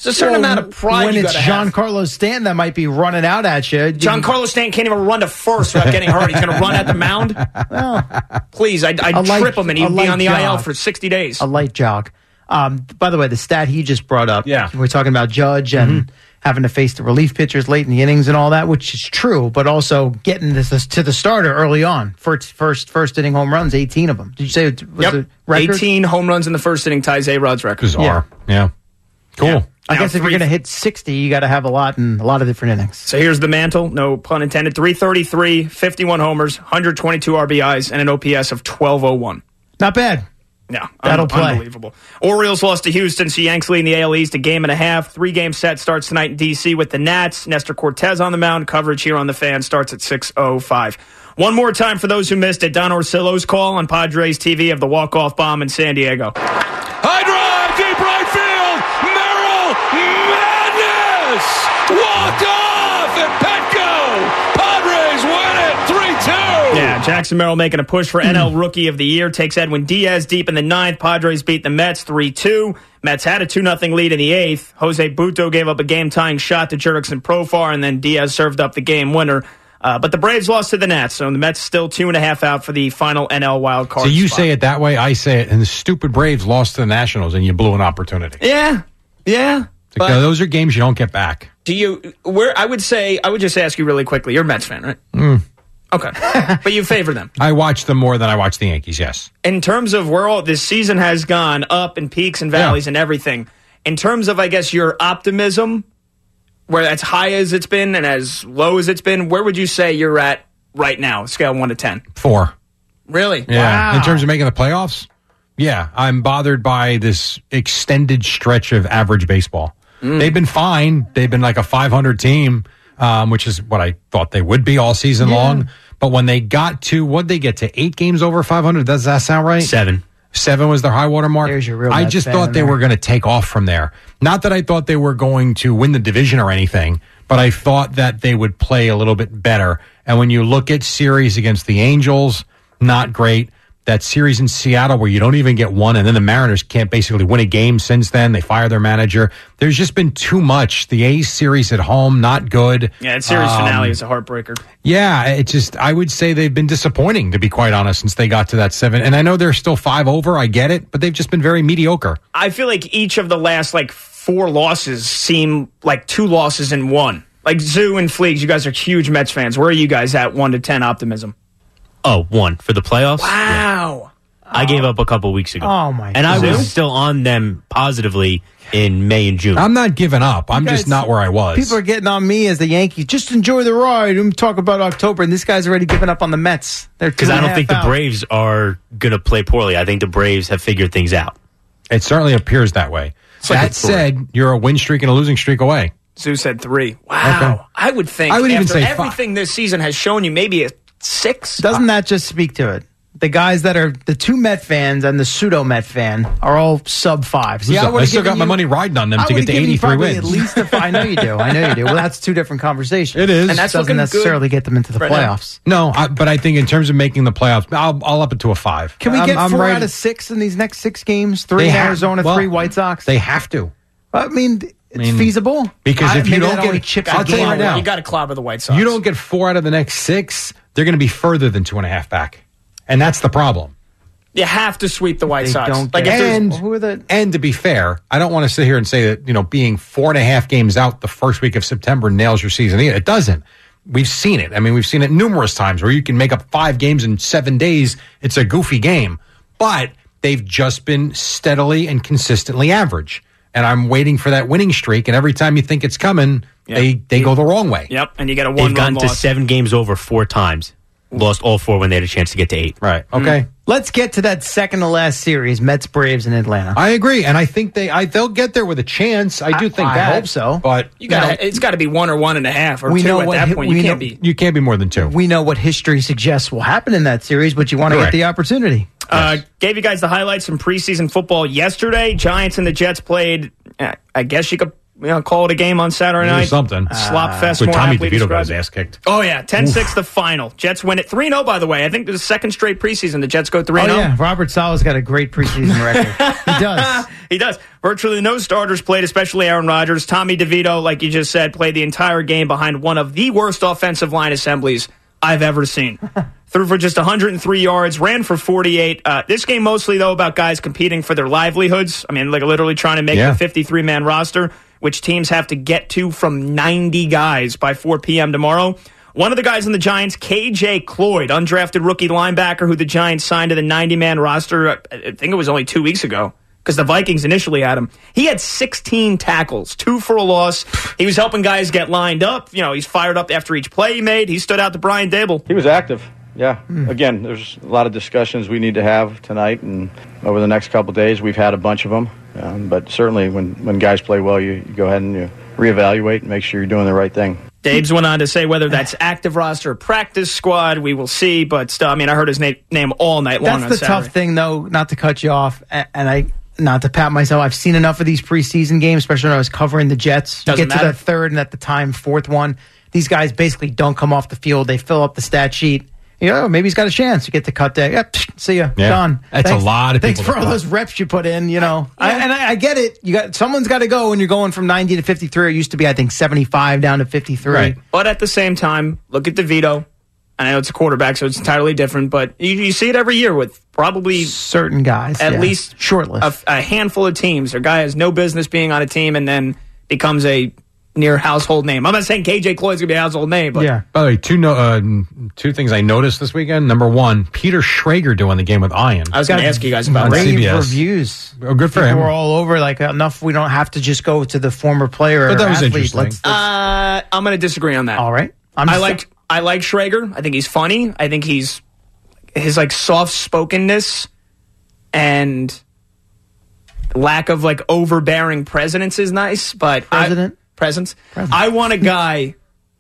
Speaker 12: There's a certain
Speaker 7: Well,
Speaker 12: amount of pride
Speaker 7: when
Speaker 12: you
Speaker 7: it's
Speaker 12: gotta have.
Speaker 7: Giancarlo Stanton that might be running out at you.
Speaker 12: Giancarlo Stanton can't even run to first without getting hurt. He's going to run at the mound. Please, I'd, I'd
Speaker 7: A light-
Speaker 12: trip him and
Speaker 7: a
Speaker 12: he'd be
Speaker 7: light
Speaker 12: on the I L
Speaker 7: jog.
Speaker 12: for sixty days.
Speaker 7: A light jog. Um, by the way, the stat he just brought up.
Speaker 6: Yeah.
Speaker 7: We're talking about Judge and having to face the relief pitchers late in the innings and all that, which is true, but also getting this, this to the starter early on. First, first, first inning home runs, eighteen of them. Did you say it was
Speaker 12: Yep.
Speaker 7: a record?
Speaker 12: eighteen home runs in the first inning ties A-Rod's record.
Speaker 6: Bizarre. Yeah. Cool.
Speaker 12: Yeah.
Speaker 7: I
Speaker 12: Now
Speaker 7: guess if you're
Speaker 12: three-
Speaker 7: going to hit sixty, you got to have a lot in a lot of different innings.
Speaker 12: So here's the mantle, no pun intended. three thirty-three, fifty-one homers, one hundred twenty-two R B Is, and an O P S of twelve oh one.
Speaker 7: Not bad.
Speaker 12: Yeah,
Speaker 7: That'll
Speaker 12: un-
Speaker 7: play.
Speaker 12: Unbelievable. Orioles lost to Houston, so Yanks lead in the A L East a game and a half. Three-game set starts tonight in D C with the Nats. Nestor Cortez on the mound. Coverage here on the Fan starts at six oh five. One more time for those who missed it. Don Orsillo's call on Padres T V of the walk-off bomb in San Diego.
Speaker 15: High drive, deep right field. Merrill, madness! Walk off and Petco. Padres win it three two.
Speaker 12: Yeah, Jackson Merrill making a push for N L Rookie of the Year. Takes Edwin Diaz deep in the ninth. Padres beat the Mets three two. Mets had a two nothing lead in the eighth. Jose Buto gave up a game-tying shot to Jurickson Profar, and then Diaz served up the game winner. Uh, but the Braves lost to the Nats, so the Mets still two and a half out for the final N L wild card
Speaker 6: So you
Speaker 12: spot.
Speaker 6: say it that way, I say it, and the stupid Braves lost to the Nationals, and you blew an opportunity.
Speaker 12: Yeah, yeah.
Speaker 6: Like,
Speaker 12: But-
Speaker 6: those are games you don't get back.
Speaker 12: Do you, where, I would say, I would just ask you really quickly. You're a Mets fan, right?
Speaker 6: Mm.
Speaker 12: Okay. But you favor them.
Speaker 6: I watch them more than I watch the Yankees, yes.
Speaker 12: In terms of where all this season has gone up in peaks and valleys and everything, in terms of, I guess, your optimism, where as high as it's been and as low as it's been, where would you say you're at right now, scale one to ten?
Speaker 6: Four.
Speaker 12: Really?
Speaker 6: Yeah.
Speaker 12: Wow.
Speaker 6: In terms of making the playoffs, yeah, I'm bothered by this extended stretch of average baseball.
Speaker 12: Mm.
Speaker 6: They've been fine. They've been like a five hundred team, um, which is what I thought they would be all season
Speaker 11: Yeah.
Speaker 6: long. But when they got to, what'd they get to? Eight games over five hundred? Does that sound right?
Speaker 11: Seven.
Speaker 6: Seven was their high water mark.
Speaker 7: There's your real
Speaker 6: I
Speaker 7: Mets
Speaker 6: just
Speaker 7: fan
Speaker 6: thought
Speaker 7: in
Speaker 6: they
Speaker 7: there.
Speaker 6: were going to take off from there. Not that I thought they were going to win the division or anything, but I thought that they would play a little bit better. And when you look at series against the Angels, not great. That series in Seattle where you don't even get one, and then the Mariners can't basically win a game since then. They fire their manager. There's just been too much. The A's series at home, not good.
Speaker 12: Yeah, that series
Speaker 6: Um,
Speaker 12: finale is a heartbreaker.
Speaker 6: Yeah, it just, I would say they've been disappointing, to be quite honest, since they got to that seven. And I know they're still five over, I get it, but they've just been very mediocre.
Speaker 12: I feel like each of the last, like, four losses seem like two losses in one. Like, Zoo and Fleegs, you guys are huge Mets fans. Where are you guys at one to ten optimism?
Speaker 11: Oh, one for the playoffs?
Speaker 12: Wow.
Speaker 11: I gave up a couple weeks ago.
Speaker 7: Oh, my
Speaker 11: And I
Speaker 7: God.
Speaker 11: was still on them positively in May and June.
Speaker 6: I'm not giving up. I'm
Speaker 7: You
Speaker 6: just
Speaker 7: guys-
Speaker 6: not where I was.
Speaker 7: People are getting on me as the Yankees. Just enjoy the ride. And talk about October, and this guy's already given up on the Mets. They're
Speaker 11: Because
Speaker 7: two
Speaker 11: I
Speaker 7: and a
Speaker 11: don't think
Speaker 7: half
Speaker 11: the
Speaker 7: out.
Speaker 11: Braves are going to play poorly. I think the Braves have figured things out.
Speaker 6: It certainly appears that way.
Speaker 11: like
Speaker 6: That
Speaker 11: a story.
Speaker 6: said, you're a win streak and a losing streak away.
Speaker 12: Zoo said three. Wow.
Speaker 6: Okay.
Speaker 12: I would think
Speaker 6: I would even
Speaker 12: after
Speaker 6: say five.
Speaker 12: everything this season has shown you, maybe a six.
Speaker 7: Doesn't that just speak to it? The guys that are the two Met fans and the pseudo Met fan are all sub five. See,
Speaker 6: I
Speaker 7: would've
Speaker 6: still
Speaker 7: given
Speaker 6: got my
Speaker 7: you-
Speaker 6: money riding on them
Speaker 7: I
Speaker 6: to get
Speaker 7: would've
Speaker 6: to
Speaker 7: given you
Speaker 6: eighty-three
Speaker 7: probably
Speaker 6: wins.
Speaker 7: At least a five. I know you do. I know you do. Well, that's two different conversations.
Speaker 6: It is.
Speaker 7: and that
Speaker 12: that's
Speaker 7: doesn't
Speaker 12: looking
Speaker 7: necessarily
Speaker 12: good
Speaker 7: get them into the
Speaker 12: right now.
Speaker 7: playoffs.
Speaker 6: No, I, but I think in terms of making the playoffs, I'll, I'll up it to a five.
Speaker 7: Can we
Speaker 6: I'm-
Speaker 7: get
Speaker 6: I'm
Speaker 7: four
Speaker 6: ready-
Speaker 7: out of six in these next six games? Three
Speaker 6: They
Speaker 7: in
Speaker 6: have-
Speaker 7: Arizona,
Speaker 6: well,
Speaker 7: three White Sox.
Speaker 6: They have to.
Speaker 7: I mean, it's
Speaker 6: mean,
Speaker 7: feasible
Speaker 6: because
Speaker 7: I-
Speaker 6: if you
Speaker 7: maybe
Speaker 6: don't
Speaker 7: that
Speaker 6: get-
Speaker 7: only chips
Speaker 6: I'll
Speaker 7: a
Speaker 6: tell you
Speaker 7: game
Speaker 6: right
Speaker 7: away.
Speaker 6: now.
Speaker 12: You got to clobber the White Sox.
Speaker 6: You don't get four out of the next six, they're going to be further than two and a half back. And that's the problem.
Speaker 12: You have to sweep the White
Speaker 7: They
Speaker 12: Sox.
Speaker 7: don't
Speaker 12: Like
Speaker 7: get-
Speaker 12: if there's-
Speaker 6: And,
Speaker 7: Who are the?
Speaker 6: and to be fair, I don't want to sit here and say that, you know, being four and a half games out the first week of September nails your season. It doesn't. We've seen it. I mean, we've seen it numerous times where you can make up five games in seven days. It's a goofy game. But they've just been steadily and consistently average. And I'm waiting for that winning streak. And every time you think it's coming,
Speaker 12: Yeah.
Speaker 6: they, they go the wrong way.
Speaker 12: Yep, and you get a
Speaker 11: They've
Speaker 12: one-run
Speaker 11: gotten to
Speaker 12: loss.
Speaker 11: seven games over four times. Lost all four when they had a chance to get to eight.
Speaker 6: Right. Okay.
Speaker 7: Let's get to that second to last series, Mets Braves in Atlanta.
Speaker 6: I agree. And I think they, I, they'll get there with a chance. I do think
Speaker 7: I
Speaker 6: that.
Speaker 7: hope so.
Speaker 6: But
Speaker 12: You got it's got to be one or one and a half or
Speaker 7: We
Speaker 12: two
Speaker 7: know
Speaker 12: at
Speaker 7: what
Speaker 12: that
Speaker 7: hi-
Speaker 12: point.
Speaker 7: we
Speaker 12: You can't
Speaker 7: know-
Speaker 12: be.
Speaker 6: you can't be more than two.
Speaker 7: We know what history suggests will happen in that series, but you want to get
Speaker 6: Correct.
Speaker 7: the opportunity.
Speaker 12: Uh, gave you guys the highlights from preseason football yesterday. Giants and the Jets played. uh, I guess you could you know, call it a game on Saturday
Speaker 6: There's
Speaker 12: night.
Speaker 6: something.
Speaker 12: Slop fest.
Speaker 6: Where
Speaker 12: more
Speaker 6: Tommy
Speaker 12: aptly
Speaker 6: DeVito got
Speaker 12: described.
Speaker 6: his ass kicked.
Speaker 12: Oh, yeah. ten six the final. Jets win it three and oh, by the way. I think this is the second straight preseason. The Jets go three and
Speaker 7: Oh,
Speaker 12: oh.
Speaker 7: yeah. Robert Sala's got a great preseason record. He does.
Speaker 12: He does. Virtually no starters played, especially Aaron Rodgers. Tommy DeVito, like you just said, played the entire game behind one of the worst offensive line assemblies I've ever seen. Threw for just one hundred three yards, ran for forty-eight. Uh, this game mostly, though, about guys competing for their livelihoods. I mean, like literally trying to make
Speaker 6: Yeah.
Speaker 12: the fifty-three man roster, which teams have to get to from ninety guys by four p.m. tomorrow. One of the guys on the Giants, K J Cloyd, undrafted rookie linebacker who the Giants signed to the ninety man roster, I think it was only two weeks ago, because the Vikings initially had him. He had sixteen tackles, two for a loss. He was helping guys get lined up. You know, he's fired up after each play he made. He stood out to Brian Dable.
Speaker 16: He was active. Yeah. Again, there's a lot of discussions we need to have tonight and over the next couple of days. We've had a bunch of them. Um, but certainly when, when guys play well, you, you go ahead and you reevaluate and make sure you're doing the right thing.
Speaker 12: Dabes went on to say whether that's active roster or practice squad, we will see. But still, I mean, I heard his na- name all night long.
Speaker 7: That's
Speaker 12: on
Speaker 7: the
Speaker 12: Saturday.
Speaker 7: tough thing, though, not to cut you off, a- and I not to pat myself. I've seen enough of these preseason games, especially when I was covering the Jets. You
Speaker 12: Doesn't
Speaker 7: get to
Speaker 12: matter.
Speaker 7: the third and at the time fourth one, these guys basically don't come off the field. They fill up the stat sheet. You know, maybe he's got a chance. You get the cut day. Yep, see ya.
Speaker 6: Yeah.
Speaker 7: Done.
Speaker 6: That's
Speaker 7: Thanks-
Speaker 6: a lot of
Speaker 7: Thanks
Speaker 6: people
Speaker 7: for
Speaker 6: to
Speaker 7: all
Speaker 6: cut.
Speaker 7: those reps you put in. You know, I, and I, I get it. You got someone's got to go when you're going from ninety to fifty-three. It used to be, I think, seventy-five down to fifty-three.
Speaker 6: Right.
Speaker 12: But at the same time, look at DeVito. I know it's a quarterback, so it's entirely different, but you, you see it every year with probably
Speaker 7: certain guys.
Speaker 12: at
Speaker 7: yeah.
Speaker 12: least
Speaker 7: short list.
Speaker 12: a, a handful of teams. A guy has no business being on a team and then becomes a near household name. I'm not saying K J Cloyd's going to be a household name, but
Speaker 7: yeah.
Speaker 6: By the way, two no, uh, two things I noticed this weekend. Number one, Peter Schrager doing the game with Ian.
Speaker 12: I was going to ask you guys about
Speaker 6: on
Speaker 12: that.
Speaker 6: C B S.
Speaker 7: Reviews.
Speaker 6: Oh, good for
Speaker 7: People
Speaker 6: him.
Speaker 7: were all over, like, enough. We don't have to just go to the former player.
Speaker 6: But that
Speaker 7: or
Speaker 6: was
Speaker 7: athlete.
Speaker 6: interesting.
Speaker 7: Let's, let's,
Speaker 12: Uh, I'm going to disagree on that.
Speaker 7: all right. I'm
Speaker 12: I
Speaker 7: just-
Speaker 12: like I like Schrager. I think he's funny. I think he's his like soft spokenness and lack of like overbearing presence is nice. But
Speaker 7: President?
Speaker 12: I, presence. I want a guy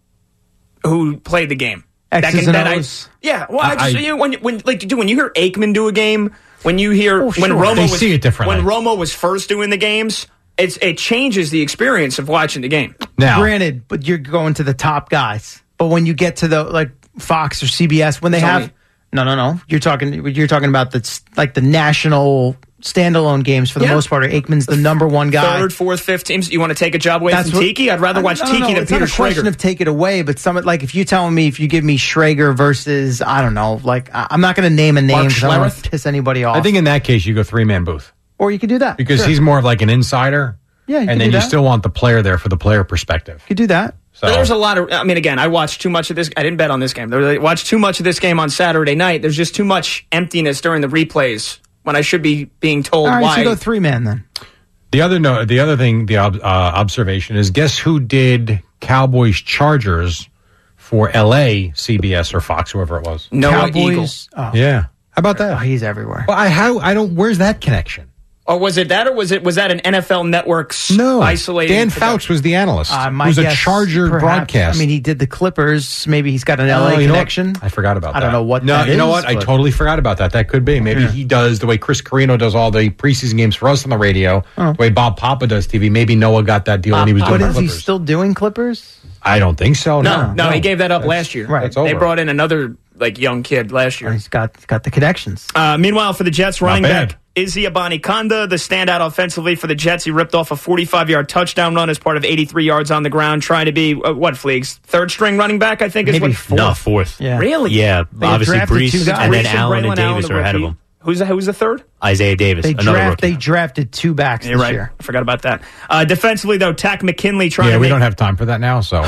Speaker 12: who played the game.
Speaker 7: X's and
Speaker 12: I,
Speaker 7: O's.
Speaker 12: yeah. Well, I
Speaker 6: I-
Speaker 12: just, you know, when when like do when you hear Aikman do a game, when you hear
Speaker 7: Oh,
Speaker 12: when
Speaker 7: sure.
Speaker 12: Romo
Speaker 6: They
Speaker 12: was
Speaker 6: see it differently.
Speaker 12: when Romo was first doing the games, it's it changes the experience of watching the game.
Speaker 6: Now,
Speaker 7: Granted, but you're going to the top guys. But when you get to the like Fox or C B S, when they
Speaker 12: It's
Speaker 7: have
Speaker 12: only-
Speaker 7: no, no, no, you're talking you're talking about the like the national standalone games for the
Speaker 12: Yeah.
Speaker 7: most part. Aikman's the number one guy.
Speaker 12: Third, fourth, fifth teams. You want to take a job away
Speaker 7: That's
Speaker 12: from
Speaker 7: what-
Speaker 12: Tiki? I'd rather watch
Speaker 7: No, no,
Speaker 12: Tiki
Speaker 7: no,
Speaker 12: than
Speaker 7: it's
Speaker 12: Peter
Speaker 7: not a question
Speaker 12: Schrager.
Speaker 7: of take it away, but some like if you telling me if you give me Schrager versus I don't know, like I- I'm not going to name a name
Speaker 12: Mark
Speaker 7: because I don't want
Speaker 12: Schlereth?
Speaker 7: to piss anybody off.
Speaker 6: I think in that case you go three man booth
Speaker 7: or you could do that
Speaker 6: because
Speaker 7: Sure.
Speaker 6: he's more of like an insider.
Speaker 7: Yeah, you could
Speaker 6: and then
Speaker 7: do
Speaker 6: you
Speaker 7: that.
Speaker 6: still want the player there for the player perspective.
Speaker 7: You could do that.
Speaker 6: So
Speaker 12: But there's a lot of. I mean, again, I watched too much of this. I didn't bet on this game. I watched too much of this game on Saturday night. There's just too much emptiness during the replays when I should be being told
Speaker 7: All right,
Speaker 12: why.
Speaker 7: so go three man then.
Speaker 6: the other no, the other thing, the ob- uh, observation is guess who did Cowboys Chargers for L A C B S or Fox, whoever it was.
Speaker 12: Noah Eagle.
Speaker 7: Cowboys. Oh,
Speaker 6: Yeah, how about that?
Speaker 7: oh, he's everywhere.
Speaker 6: Well, I how I don't. Where's that connection?
Speaker 12: Or was it that, or was it was that an N F L Network's
Speaker 6: No,
Speaker 12: isolated?
Speaker 6: Dan Fouts was the analyst.
Speaker 7: Uh,
Speaker 6: it
Speaker 7: my
Speaker 6: was a
Speaker 7: guess,
Speaker 6: Charger
Speaker 7: perhaps-
Speaker 6: broadcast.
Speaker 7: I mean, he did the Clippers. Maybe he's got an L A
Speaker 6: Oh, you know what?
Speaker 7: connection.
Speaker 6: I forgot about
Speaker 7: I
Speaker 6: that.
Speaker 7: don't know what
Speaker 6: No,
Speaker 7: that
Speaker 6: you know
Speaker 7: is,
Speaker 6: what? I
Speaker 7: but-
Speaker 6: totally forgot about that. That could be. Maybe he does the way Chris Carino does all the preseason games for us on the radio,
Speaker 7: Oh.
Speaker 6: the way Bob Papa does T V. Maybe Noah got that deal and he was
Speaker 7: But
Speaker 6: doing the
Speaker 7: is he
Speaker 6: Clippers.
Speaker 7: still doing Clippers?
Speaker 6: I don't think so.
Speaker 12: No,
Speaker 6: No,
Speaker 12: no, he gave that up
Speaker 6: That's-
Speaker 12: last year.
Speaker 7: right.
Speaker 6: That's
Speaker 12: They
Speaker 6: over.
Speaker 12: brought in another like young kid last year.
Speaker 7: He's got got the connections.
Speaker 12: Uh, meanwhile, for the Jets, running
Speaker 6: bad.
Speaker 12: back Izzy Abanikanda, the standout offensively for the Jets. He ripped off a forty-five yard touchdown run as part of eighty-three yards on the ground, trying to be, uh, what, Fleegs? Third string running back, I think is
Speaker 7: Maybe
Speaker 12: what.
Speaker 7: fourth.
Speaker 11: No, fourth.
Speaker 7: Yeah.
Speaker 12: Really?
Speaker 11: Yeah,
Speaker 7: They
Speaker 11: obviously
Speaker 7: drafted
Speaker 11: Brees,
Speaker 7: two guys.
Speaker 11: and then
Speaker 12: Brees
Speaker 11: Allen and
Speaker 12: Braylon Allen,
Speaker 11: Davis
Speaker 12: the
Speaker 11: are ahead of
Speaker 12: rookie.
Speaker 11: him.
Speaker 12: Who's the, who's the third?
Speaker 11: Isaiah Davis,
Speaker 7: They
Speaker 11: another
Speaker 7: draft.
Speaker 11: rookie.
Speaker 7: They drafted two backs
Speaker 12: You're
Speaker 7: this
Speaker 12: right.
Speaker 7: year.
Speaker 12: I forgot about that. Uh, defensively, though, Tack McKinley trying
Speaker 6: Yeah,
Speaker 12: to
Speaker 6: we
Speaker 12: make.
Speaker 6: don't have time for that now. So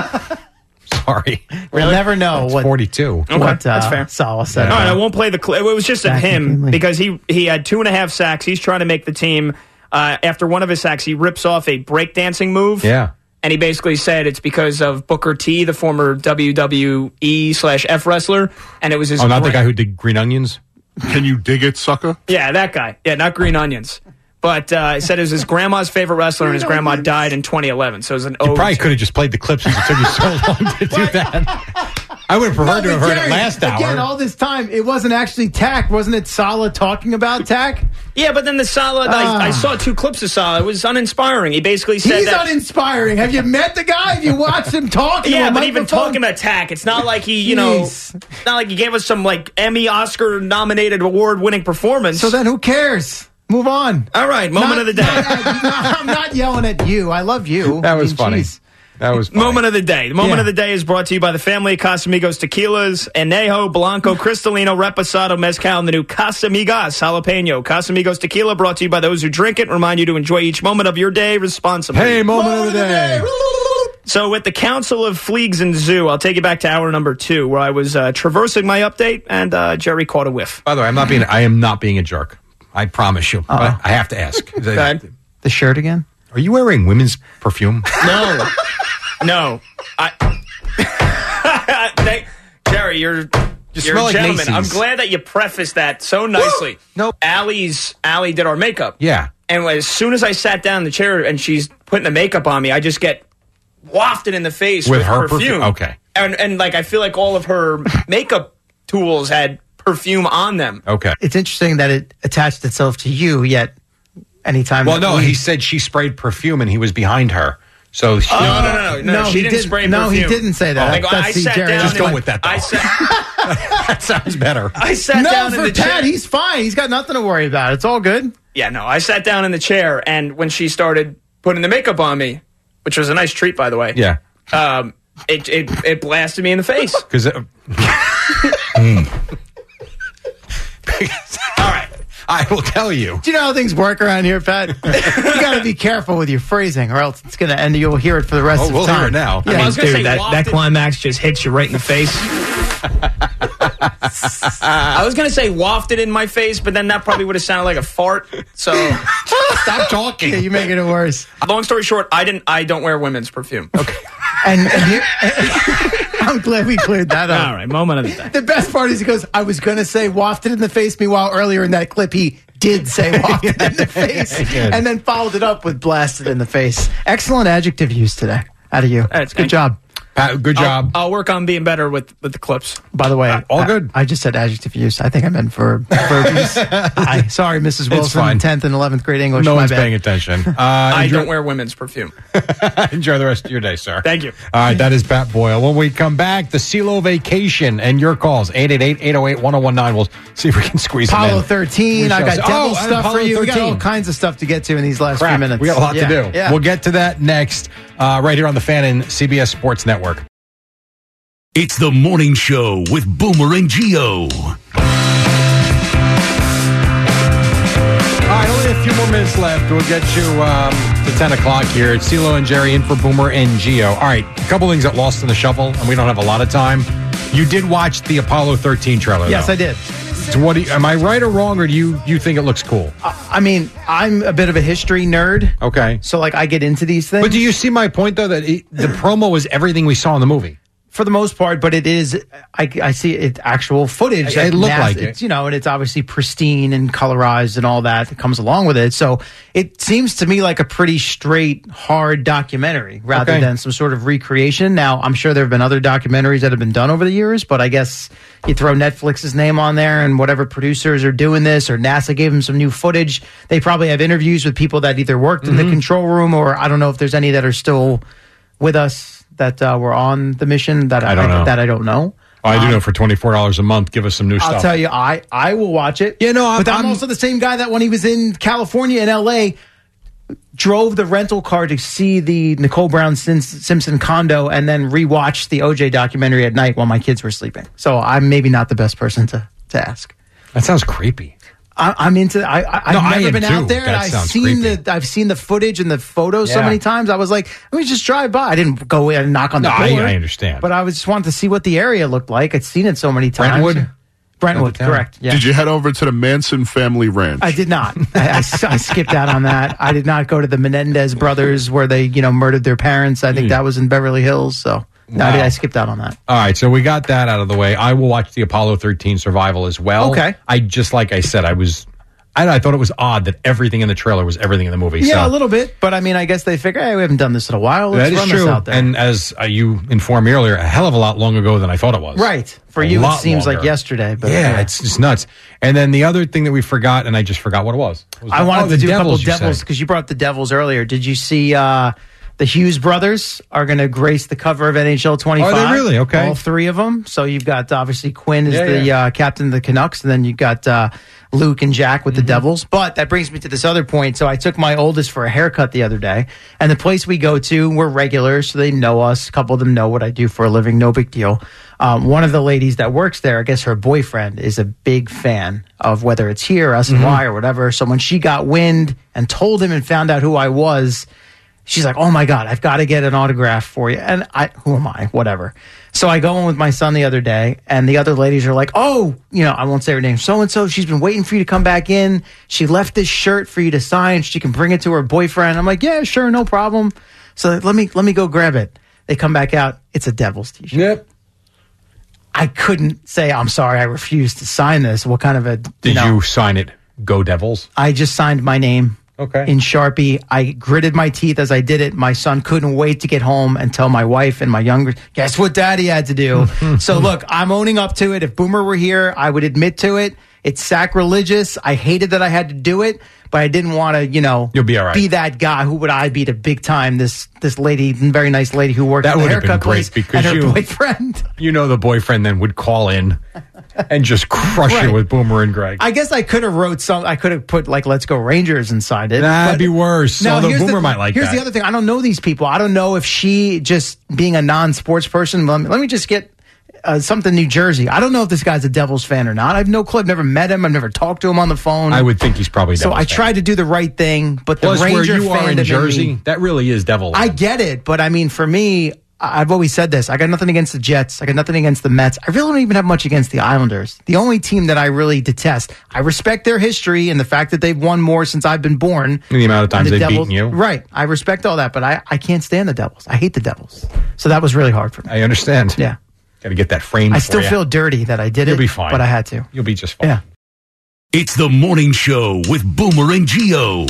Speaker 6: sorry.
Speaker 7: We'll never know
Speaker 6: It's
Speaker 7: what
Speaker 6: forty-two.
Speaker 12: Okay,
Speaker 7: what uh,
Speaker 12: that's fair.
Speaker 7: Salah said.
Speaker 12: All right, I won't play the clip. It was just of
Speaker 7: Tack
Speaker 12: him
Speaker 7: McKinley.
Speaker 12: because he he had two and a half sacks. He's trying to make the team. Uh, after one of his sacks, he rips off a breakdancing move.
Speaker 6: Yeah.
Speaker 12: And he basically said it's because of Booker T, the former W W E slash F wrestler, and it was his.
Speaker 6: Oh, not the
Speaker 12: gra-
Speaker 6: guy who did Green Onions.
Speaker 13: Can you dig it, sucker?
Speaker 12: Yeah, that guy. Yeah, not Green Onions. But uh, he said it was his grandma's favorite wrestler, and his grandma died in twenty eleven. So it was an
Speaker 6: You
Speaker 12: ode
Speaker 6: probably
Speaker 12: to-
Speaker 6: could have just played the clip since it took you so long to do that. I would have preferred
Speaker 7: No,
Speaker 6: to have
Speaker 7: but
Speaker 6: heard
Speaker 7: Jerry,
Speaker 6: it last hour.
Speaker 7: Again, all this time, it wasn't actually Tack. Wasn't it Saleh talking about Tack?
Speaker 12: Yeah, but then the Saleh, I, I
Speaker 7: Ah.
Speaker 12: saw two clips of Saleh. It was uninspiring. He basically said
Speaker 7: He's
Speaker 12: that.
Speaker 7: uninspiring. Have you met the guy? Have you watched him talk?
Speaker 12: Yeah,
Speaker 7: into a
Speaker 12: but even
Speaker 7: microphone?
Speaker 12: talking about Tack, it's not like he, you know,
Speaker 7: Jeez.
Speaker 12: it's not like he gave us some like Emmy, Oscar nominated, award winning performance.
Speaker 7: So then who cares? Move on.
Speaker 12: All right, moment
Speaker 7: Not-
Speaker 12: of the day.
Speaker 7: not- not- I'm not yelling at you. I love you.
Speaker 6: That
Speaker 7: I
Speaker 6: was
Speaker 7: mean,
Speaker 6: funny.
Speaker 7: geez.
Speaker 6: That was funny.
Speaker 12: Moment of the day. The moment
Speaker 7: Yeah.
Speaker 12: of the day is brought to you by the family of Casamigos Tequilas, Anejo, Blanco, Cristalino, Reposado, Mezcal, and the new Casamigas Jalapeno. Casamigos Tequila brought to you by those who drink it. Remind you to enjoy each moment of your day responsibly.
Speaker 6: Hey, moment, of the day.
Speaker 12: So with the Council of Fleegs and Zoo, I'll take you back to hour number two, where I was uh, traversing my update, and uh, Jerry caught a whiff.
Speaker 6: By the way, I'm not being. I am not being a jerk. I promise you. But I have to ask.
Speaker 12: Go ahead.
Speaker 7: The shirt again?
Speaker 6: Are you wearing women's perfume?
Speaker 12: No. No. I. Thank- Jerry, you're.
Speaker 6: You
Speaker 12: You're
Speaker 6: smell
Speaker 12: a
Speaker 6: like
Speaker 12: gentleman. I'm
Speaker 6: Macy's.
Speaker 12: glad that you prefaced that so nicely.
Speaker 6: Nope.
Speaker 12: Allie's Allie did our makeup.
Speaker 6: Yeah.
Speaker 12: And as soon as I sat down in the chair and she's putting the makeup on me, I just get wafted in the face
Speaker 6: With
Speaker 12: with,
Speaker 6: her perfume?
Speaker 12: perfume.
Speaker 6: Okay.
Speaker 12: And and like I feel like all of her makeup tools had perfume on them.
Speaker 6: Okay.
Speaker 7: It's interesting that it attached itself to you, yet anytime.
Speaker 6: Well,
Speaker 7: that
Speaker 6: no,
Speaker 7: we-
Speaker 6: he said she sprayed perfume and he was behind her. So she,
Speaker 12: Oh, no, no, no, no,
Speaker 7: No,
Speaker 12: she
Speaker 7: he
Speaker 12: didn't
Speaker 7: didn't-
Speaker 12: spray
Speaker 7: no,
Speaker 12: perfume.
Speaker 7: he didn't say that.
Speaker 12: Like,
Speaker 7: That's
Speaker 12: I
Speaker 7: the
Speaker 12: sat
Speaker 7: Jerry-
Speaker 12: down.
Speaker 6: Just
Speaker 12: in
Speaker 6: go
Speaker 12: my-
Speaker 6: with that, though.
Speaker 12: I sat,
Speaker 6: that sounds better.
Speaker 12: I sat
Speaker 7: no,
Speaker 12: down
Speaker 7: for
Speaker 12: in the
Speaker 7: Pat,
Speaker 12: chair.
Speaker 7: he's fine. He's got nothing to worry about. It's all good.
Speaker 12: Yeah, no, I sat down in the chair, and when she started putting the makeup on me, which was a nice treat, by the way.
Speaker 6: Yeah.
Speaker 12: Um, it it it blasted me in the face.
Speaker 6: Because. Uh, All right. I will tell you.
Speaker 7: Do you know how things work around here, Pat? you got to be careful with your phrasing, or else it's going to end. You'll hear it for the rest
Speaker 6: Oh,
Speaker 7: of
Speaker 6: we'll
Speaker 7: time.
Speaker 6: hear it now.
Speaker 7: Yeah,
Speaker 12: I was gonna
Speaker 11: Dude,
Speaker 12: say
Speaker 11: that, that
Speaker 12: wafted-
Speaker 11: climax just hits you right in the face.
Speaker 12: I was gonna say wafted in my face, but then that probably would have sounded like a fart. So
Speaker 6: Stop talking.
Speaker 7: Yeah, you're making it worse.
Speaker 12: long story short, I didn't. I don't wear women's perfume. Okay.
Speaker 7: And, and here, I'm glad we cleared that up.
Speaker 11: All right, moment of the day.
Speaker 7: The best part is he goes, I was going to say wafted in the face. Meanwhile, earlier in that clip, he did say wafted in the face
Speaker 6: Good.
Speaker 7: and then followed it up with blasted in the face. Excellent adjective use today out of you.
Speaker 12: That's
Speaker 7: Good
Speaker 12: good.
Speaker 7: job.
Speaker 6: Pat, good job.
Speaker 12: I'll, I'll work on being better with, with the clips.
Speaker 7: By the way,
Speaker 6: Uh, all
Speaker 7: I-
Speaker 6: good.
Speaker 7: I, just said adjective use. I think I meant verb. Verbs. I, sorry, Missus Wilson,
Speaker 6: fine.
Speaker 7: tenth and eleventh grade English.
Speaker 6: no
Speaker 7: my
Speaker 6: one's
Speaker 7: bad.
Speaker 6: paying attention. Uh,
Speaker 12: I
Speaker 6: enjoy,
Speaker 12: don't wear women's perfume.
Speaker 6: enjoy the rest of your day, sir.
Speaker 12: Thank you.
Speaker 6: All right, that is Pat Boyle. When we come back, the CeeLo vacation and your calls, eight eight eight, eight oh eight, one oh one nine. We'll see if we can squeeze them in.
Speaker 7: Apollo thirteen.
Speaker 6: We
Speaker 7: I
Speaker 6: shall
Speaker 7: got
Speaker 6: see.
Speaker 7: devil
Speaker 6: Oh, and
Speaker 7: stuff
Speaker 6: Apollo
Speaker 7: for you. We got all
Speaker 6: thirteen.
Speaker 7: kinds of stuff to get to in these last
Speaker 6: Crap,
Speaker 7: few minutes.
Speaker 6: we got a lot
Speaker 7: Yeah,
Speaker 6: to do.
Speaker 7: Yeah.
Speaker 6: We'll get to that next, uh, right here on the Fan and C B S Sports Network.
Speaker 5: It's the morning show with Boomer and Geo.
Speaker 6: All right, only a few more minutes left. We'll get you um, to ten o'clock here. It's CeeLo and Jerry in for Boomer and Geo. All right, a couple things that lost in the shuffle, and we don't have a lot of time. You did watch the Apollo thirteen trailer,
Speaker 7: Yes,
Speaker 6: though.
Speaker 7: I did.
Speaker 6: So what do you, am I right or wrong, or do you, you think it looks cool?
Speaker 7: I mean, I'm a bit of a history nerd.
Speaker 6: Okay.
Speaker 7: So, like, I get into these things.
Speaker 6: But do you see my point, though, that it, the promo was everything we saw in the movie?
Speaker 7: For the most part, but it is, I, I see it actual footage.
Speaker 6: It
Speaker 7: that
Speaker 6: looked
Speaker 7: mass-
Speaker 6: like it.
Speaker 7: it's, you know, and it's obviously pristine and colorized and all that that comes along with it. So it seems to me like a pretty straight, hard documentary rather
Speaker 6: Okay.
Speaker 7: than some sort of recreation. Now, I'm sure there have been other documentaries that have been done over the years, but I guess you throw Netflix's name on there and whatever producers are doing this, or NASA gave them some new footage. They probably have interviews with people that either worked in the control room, or I don't know if there's any that are still with us that uh, were on the mission that
Speaker 6: I don't know.
Speaker 7: that I don't know.
Speaker 6: Oh, I do
Speaker 7: Um,
Speaker 6: know for twenty-four dollars a month, give us some new
Speaker 7: I'll
Speaker 6: stuff.
Speaker 7: tell you, I I will watch it.
Speaker 6: Yeah, no, I'm-
Speaker 7: but I'm,
Speaker 6: I'm-
Speaker 7: also the same guy that when he was in California and L A, drove the rental car to see the Nicole Brown Sim- Simpson condo, and then rewatched the O J documentary at night while my kids were sleeping. So I'm maybe not the best person to to ask.
Speaker 6: That sounds creepy.
Speaker 7: I, I'm into. I, I, I've
Speaker 6: No, I
Speaker 7: never
Speaker 6: am
Speaker 7: been
Speaker 6: too.
Speaker 7: out there, and
Speaker 6: That
Speaker 7: I've
Speaker 6: sounds
Speaker 7: seen
Speaker 6: creepy.
Speaker 7: the. I've seen the footage and the photos so
Speaker 6: Yeah.
Speaker 7: many times. I was like, let me just drive by. I didn't go in and knock on the
Speaker 6: No,
Speaker 7: door.
Speaker 6: I- I understand.
Speaker 7: but I was just wanted to see what the area looked like. I'd seen it so many times.
Speaker 13: Brentwood?
Speaker 7: Brentwood,
Speaker 6: Town.
Speaker 7: correct. Yeah.
Speaker 13: Did you head over to the Manson family ranch?
Speaker 7: I did not. I, I, I skipped out on that. I did not go to the Menendez brothers where they, you know, murdered their parents. I think that was in Beverly Hills. So no, I, did,
Speaker 6: Wow.
Speaker 7: I skipped out on that.
Speaker 6: All right, so we got that out of the way. I will watch the Apollo thirteen Survival as well.
Speaker 7: Okay.
Speaker 6: I just, like I said, I was I, I thought it was odd that everything in the trailer was everything in the movie.
Speaker 7: Yeah,
Speaker 6: so.
Speaker 7: a little bit. But I mean, I guess they figure, hey, we haven't done this in a while. Let's
Speaker 6: That is
Speaker 7: run
Speaker 6: true.
Speaker 7: this out there.
Speaker 6: And as uh, you informed me earlier, a hell of a lot longer ago than I thought it was.
Speaker 7: Right. For
Speaker 6: A
Speaker 7: you, it
Speaker 6: lot
Speaker 7: seems
Speaker 6: longer.
Speaker 7: like yesterday. But
Speaker 6: yeah, it's just nuts. And then the other thing that we forgot, and I just forgot what it was. What was
Speaker 7: I
Speaker 6: that?
Speaker 7: wanted
Speaker 6: Oh,
Speaker 7: to
Speaker 6: the
Speaker 7: do a couple
Speaker 6: Devils, you
Speaker 7: Devils
Speaker 6: said.
Speaker 7: because you brought up the Devils earlier. Did you see uh, the Hughes brothers are going to grace the cover of N H L twenty-five?
Speaker 6: Are they really? Okay.
Speaker 7: All three of them. So you've got obviously Quinn is
Speaker 6: Yeah,
Speaker 7: the
Speaker 6: yeah.
Speaker 7: Uh, captain of the Canucks, and then you've got uh, Luke and Jack with
Speaker 6: Mm-hmm.
Speaker 7: the Devils. But that brings me to this other point. So I took my oldest for a haircut the other day, and the place we go to, we're regulars, so they know us. A couple of them know what I do for a living. No big deal. Um, one of the ladies that works there, I guess her boyfriend is a big fan of whether it's here, S and Y, or whatever. So when she got wind and told him and found out who I was, she's like, "Oh my God, I've got to get an autograph for you." And I, who am I? Whatever. So I go in with my son the other day, and the other ladies are like, "Oh, you know, I won't say her name. So and so, she's been waiting for you to come back in. She left this shirt for you to sign. She can bring it to her boyfriend." I'm like, "Yeah, sure, no problem." So let me let me go grab it. They come back out. It's a Devils t-shirt.
Speaker 6: Yep.
Speaker 7: I couldn't say, "I'm sorry, I refuse to sign this." What kind of a?
Speaker 6: Did
Speaker 7: you, know,
Speaker 6: you sign it? Go Devils.
Speaker 7: I just signed my name.
Speaker 6: Okay.
Speaker 7: In Sharpie. I gritted my teeth as I did it. My son couldn't wait to get home and tell my wife and my younger, guess what daddy had to do? So look, I'm owning up to it. If Boomer were here, I would admit to it. It's sacrilegious. I hated that I had to do it, but I didn't want to, you know,
Speaker 6: You'll be all right.
Speaker 7: be that guy. Who would I be to big time this this lady, very nice lady who worked
Speaker 6: That
Speaker 7: at the
Speaker 6: would have been
Speaker 7: haircut
Speaker 6: great
Speaker 7: place
Speaker 6: because
Speaker 7: and her
Speaker 6: you-
Speaker 7: boyfriend.
Speaker 6: You know, the boyfriend then would call in and just crush
Speaker 7: Right.
Speaker 6: it with Boomer and Greg.
Speaker 7: I guess I could have wrote some. I could have put like "Let's Go Rangers" and signed it.
Speaker 6: That'd
Speaker 7: but-
Speaker 6: be worse.
Speaker 7: Now,
Speaker 6: Although
Speaker 7: here's
Speaker 6: Boomer
Speaker 7: the,
Speaker 6: might like
Speaker 7: Here's
Speaker 6: that.
Speaker 7: the other thing. I don't know these people. I don't know if she just being a non-sports person. Let me, let me just get uh, something New Jersey. I don't know if this guy's a Devils fan or not. I have no clue. I've never met him. I've never talked to him on the phone.
Speaker 6: I would think he's probably
Speaker 7: So
Speaker 6: Devils
Speaker 7: I
Speaker 6: fan.
Speaker 7: tried to do the right thing, but the
Speaker 6: Plus, where
Speaker 7: Ranger
Speaker 6: you
Speaker 7: fan
Speaker 6: are in
Speaker 7: that made
Speaker 6: Jersey,
Speaker 7: me-
Speaker 6: that really is Devil.
Speaker 7: I get it, but I mean, for me, I- I've always said this. I got nothing against the Jets. I got nothing against the Mets. I really don't even have much against the Islanders. The only team that I really detest. I respect their history and the fact that they've won more since I've been born.
Speaker 6: And the amount of times
Speaker 7: And the
Speaker 6: they've
Speaker 7: Devils-
Speaker 6: beaten you.
Speaker 7: Right. I respect all that, but I, I can't stand the Devils. I hate the Devils. So that was really hard for me.
Speaker 6: I understand.
Speaker 7: Yeah.
Speaker 6: Got to get that framed
Speaker 7: I
Speaker 6: for
Speaker 7: still
Speaker 6: you.
Speaker 7: feel dirty that I did
Speaker 6: You'll
Speaker 7: it.
Speaker 6: be fine.
Speaker 7: But I had to.
Speaker 6: You'll be just fine.
Speaker 7: Yeah.
Speaker 5: It's the morning show with Boomer and Geo.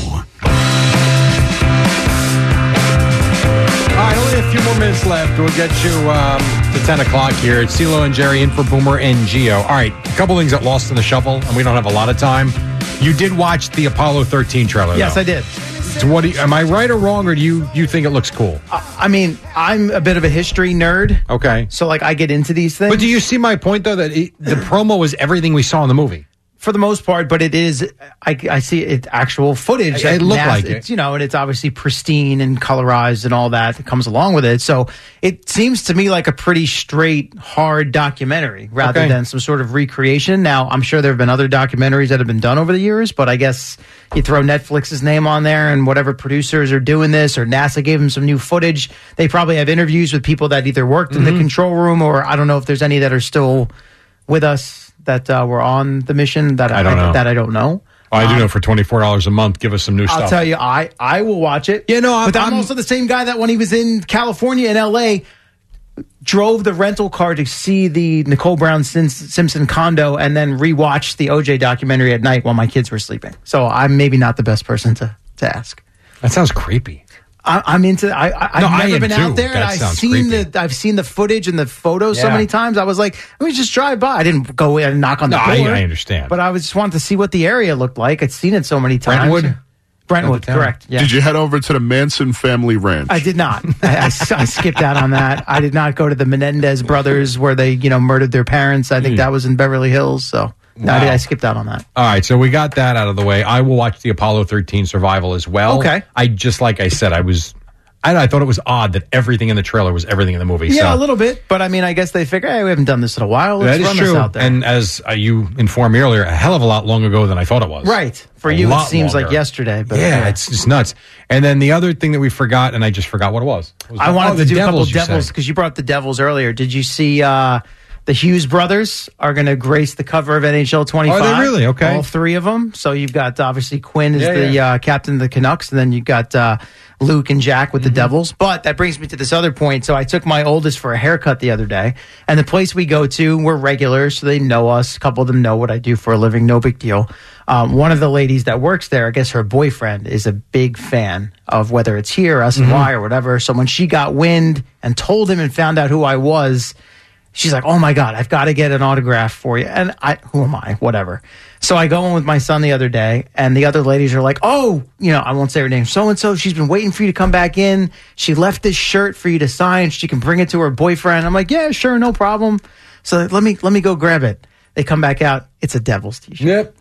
Speaker 6: All right, only a few more minutes left. We'll get you um, to ten o'clock here. It's CeeLo and Jerry in for Boomer and Geo. All right, a couple things that lost in the shuffle, and we don't have a lot of time. You did watch the Apollo thirteen trailer,
Speaker 7: Yes,
Speaker 6: though.
Speaker 7: I did.
Speaker 6: So what do you, am I right or wrong, or do you, you think it looks cool?
Speaker 7: I mean, I'm a bit of a history nerd.
Speaker 6: Okay.
Speaker 7: So, like, I get into these things.
Speaker 6: But do you see my point, though, that it, the promo was everything we saw in the movie?
Speaker 7: For the most part, but it is, I, I see it actual footage.
Speaker 6: It-
Speaker 7: that
Speaker 6: it looked
Speaker 7: mass-
Speaker 6: like it.
Speaker 7: it's, you know, and it's obviously pristine and colorized and all that that comes along with it. So it seems to me like a pretty straight, hard documentary rather
Speaker 6: Okay.
Speaker 7: than some sort of recreation. Now, I'm sure there have been other documentaries that have been done over the years, but I guess you throw Netflix's name on there and whatever producers are doing this, or NASA gave them some new footage. They probably have interviews with people that either worked in the
Speaker 6: Mhm.
Speaker 7: control room, or I don't know if there's any that are still with us that uh, were on the mission that
Speaker 6: I don't know.
Speaker 7: that I don't know.
Speaker 6: Well, I do
Speaker 7: Um,
Speaker 6: know for twenty-four dollars a month, give us some new
Speaker 7: I'll
Speaker 6: stuff.
Speaker 7: tell you, I I will watch it.
Speaker 6: Yeah, no, I'm-
Speaker 7: but I'm,
Speaker 6: I'm-
Speaker 7: also the same guy that when he was in California and L A drove the rental car to see the Nicole Brown Sim- Simpson condo and then rewatched the O J documentary at night while my kids were sleeping. So I'm maybe not the best person to to ask.
Speaker 6: That sounds creepy.
Speaker 7: I, I'm into. I, I, I've
Speaker 6: No, I
Speaker 7: never
Speaker 6: am
Speaker 7: been
Speaker 6: too.
Speaker 7: out there, and
Speaker 6: That
Speaker 7: I've
Speaker 6: sounds
Speaker 7: seen
Speaker 6: creepy.
Speaker 7: the. I've seen the footage and the photos so
Speaker 6: Yeah.
Speaker 7: many times. I was like, let me just drive by. I didn't go in and knock on the
Speaker 6: No,
Speaker 7: door.
Speaker 6: I- I understand.
Speaker 7: but I was just wanted to see what the area looked like. I'd seen it so many times.
Speaker 13: Brentwood?
Speaker 7: Brentwood, correct? Yeah.
Speaker 13: Did you head over to the Manson family ranch?
Speaker 7: I did not. I, I s- I skipped out on that. I did not go to the Menendez brothers where they, you know, murdered their parents. I think
Speaker 6: Hmm.
Speaker 7: that was in Beverly Hills. So no, I, did,
Speaker 6: Wow.
Speaker 7: I skipped out on that.
Speaker 6: All right, so we got that out of the way. I will watch the Apollo thirteen Survival as well.
Speaker 7: Okay.
Speaker 6: I just, like I said, I was, I, I thought it was odd that everything in the trailer was everything in the movie.
Speaker 7: Yeah,
Speaker 6: so.
Speaker 7: a little bit. But I mean, I guess they figure, hey, we haven't done this in a while. Let's
Speaker 6: That is
Speaker 7: run
Speaker 6: true.
Speaker 7: this out there.
Speaker 6: And as uh, you informed me earlier, a hell of a lot long ago than I thought it was.
Speaker 7: Right. For
Speaker 6: A
Speaker 7: you, it
Speaker 6: lot
Speaker 7: seems like
Speaker 6: longer.
Speaker 7: yesterday. But
Speaker 6: yeah,
Speaker 7: uh,
Speaker 6: it's just nuts. And then the other thing that we forgot, and I just forgot what it was. What was
Speaker 7: I
Speaker 6: that?
Speaker 7: wanted
Speaker 6: Oh,
Speaker 7: to
Speaker 6: the
Speaker 7: do a couple
Speaker 6: Devils, you
Speaker 7: Devils
Speaker 6: said.
Speaker 7: because you brought up the Devils earlier. Did you see uh, The Hughes brothers are going to grace the cover of N H L twenty-five.
Speaker 6: Are they really? Okay.
Speaker 7: All three of them. So you've got, obviously, Quinn is
Speaker 6: Yeah,
Speaker 7: the
Speaker 6: yeah.
Speaker 7: Uh, captain of the Canucks, and then you've got uh, Luke and Jack with
Speaker 6: Mm-hmm.
Speaker 7: the Devils. But that brings me to this other point. So I took my oldest for a haircut the other day, and the place we go to, we're regulars, so they know us. A couple of them know what I do for a living. No big deal. Um, one of the ladies that works there, I guess her boyfriend is a big fan of whether it's here, S N Y,
Speaker 6: Mhm.
Speaker 7: or whatever. So when she got wind and told him and found out who I was, she's like, oh my God, I've got to get an autograph for you. And I, who am I? Whatever. So I go in with my son the other day, and the other ladies are like, oh, you know, I won't say her name, so-and-so, she's been waiting for you to come back in. She left this shirt for you to sign. She can bring it to her boyfriend. I'm like, yeah, sure, no problem. So let me, let me go grab it. They come back out. It's a Devils t-shirt.
Speaker 6: Yep.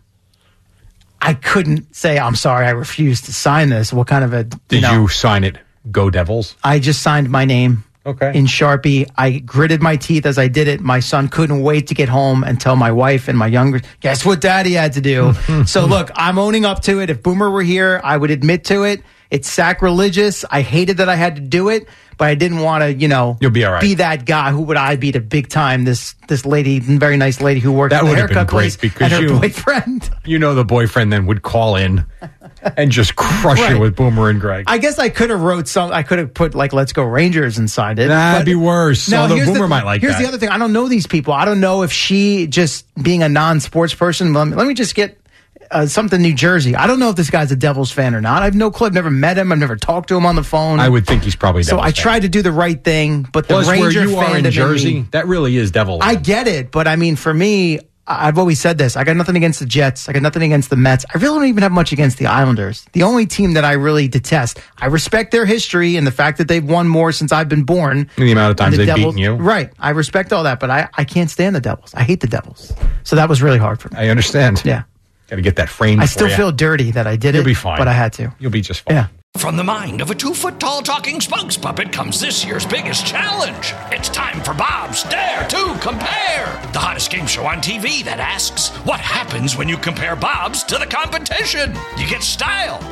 Speaker 7: I couldn't say, I'm sorry, I refuse to sign this. What kind of a,
Speaker 6: Did you,
Speaker 7: know,
Speaker 6: sign it? Go Devils.
Speaker 7: I just signed my name.
Speaker 6: Okay.
Speaker 7: In Sharpie. I gritted my teeth as I did it. My son couldn't wait to get home and tell my wife and my younger, guess what daddy had to do? So look, I'm owning up to it. If Boomer were here, I would admit to it. It's sacrilegious. I hated that I had to do it, but I didn't want to, you know,
Speaker 6: You'll be all right.
Speaker 7: be that guy. Who would I be to big time this this lady, very nice lady who worked
Speaker 6: That
Speaker 7: at the
Speaker 6: would have been
Speaker 7: haircut
Speaker 6: great
Speaker 7: place
Speaker 6: because
Speaker 7: and her
Speaker 6: you-
Speaker 7: boyfriend.
Speaker 6: You know the boyfriend then would call in and just crush
Speaker 7: Right.
Speaker 6: it with Boomer and Greg.
Speaker 7: I guess I could have wrote some. I could have put like "Let's Go Rangers" inside it.
Speaker 6: That'd
Speaker 7: but-
Speaker 6: be worse.
Speaker 7: Now,
Speaker 6: Although
Speaker 7: here's
Speaker 6: Boomer
Speaker 7: the,
Speaker 6: might like
Speaker 7: Here's
Speaker 6: that.
Speaker 7: the other thing. I don't know these people. I don't know if she just being a non-sports person. Let me, let me just get uh, something New Jersey. I don't know if this guy's a Devils fan or not. I have no clue. I've never met him. I've never talked to him on the phone.
Speaker 6: I would think he's probably
Speaker 7: So
Speaker 6: Devils
Speaker 7: I
Speaker 6: fan.
Speaker 7: tried to do the right thing, but the
Speaker 6: Plus, where
Speaker 7: Ranger
Speaker 6: you are
Speaker 7: fandom
Speaker 6: in
Speaker 7: me-
Speaker 6: Jersey, that really is Devil
Speaker 7: I
Speaker 6: land.
Speaker 7: get it, but I mean, for me, I- I've always said this. I got nothing against the Jets. I got nothing against the Mets. I really don't even have much against the Islanders. The only team that I really detest. I respect their history and the fact that they've won more since I've been born.
Speaker 6: And the amount of times
Speaker 7: And the
Speaker 6: they've
Speaker 7: Devils-
Speaker 6: beaten you.
Speaker 7: Right. I respect all that, but I, I can't stand the Devils. I hate the Devils. So that was really hard for me.
Speaker 6: I understand.
Speaker 7: Yeah.
Speaker 6: Got to get that framed
Speaker 7: I
Speaker 6: for
Speaker 7: still
Speaker 6: ya.
Speaker 7: feel dirty that I did
Speaker 6: You'll
Speaker 7: it.
Speaker 6: be fine.
Speaker 7: But I had to.
Speaker 6: You'll be just fine.
Speaker 7: Yeah.
Speaker 1: From the mind of a two-foot-tall talking spokes puppet comes this year's biggest challenge. It's time for Bob's Dare to Compare, the hottest game show on T V that asks, what happens when you compare Bob's to the competition? You get style.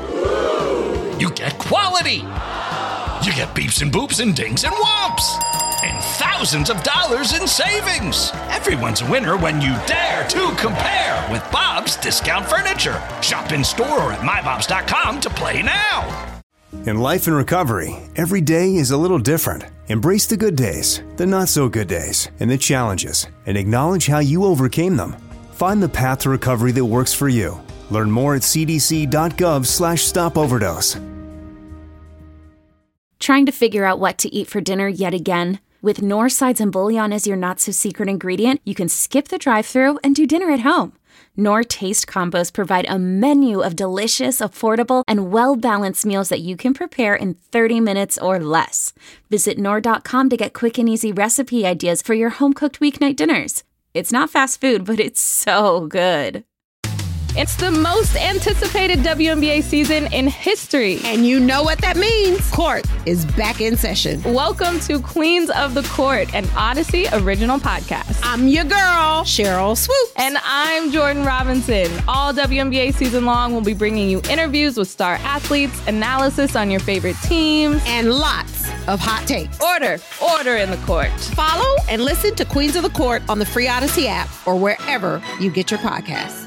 Speaker 1: You get quality. You get beeps and boops and dings and whomps. And thousands of dollars in savings. Everyone's a winner when you dare to compare with Bob's Discount Furniture. Shop in store or at my bobs dot com to play now.
Speaker 10: In life and recovery, every day is a little different. Embrace the good days, the not so good days, and the challenges, and acknowledge how you overcame them. Find the path to recovery that works for you. Learn more at c d c dot gov slash stop overdose.
Speaker 17: Trying to figure out what to eat for dinner yet again? With Knorr sides and bouillon as your not-so-secret ingredient, you can skip the drive-thru and do dinner at home. Knorr Taste Combos provide a menu of delicious, affordable, and well-balanced meals that you can prepare in thirty minutes or less. Visit Knorr dot com to get quick and easy recipe ideas for your home-cooked weeknight dinners. It's not fast food, but it's so good.
Speaker 3: It's the most anticipated W N B A season in history.
Speaker 4: And you know what that means. Court is back in session.
Speaker 3: Welcome to Queens of the Court, an Odyssey original podcast.
Speaker 4: I'm your girl, Cheryl Swoops.
Speaker 3: And I'm Jordan Robinson. All W N B A season long, we'll be bringing you interviews with star athletes, analysis on your favorite teams,
Speaker 4: and lots of hot takes.
Speaker 3: Order, order in the court.
Speaker 4: Follow and listen to Queens of the Court on the free Odyssey app or wherever you get your podcasts.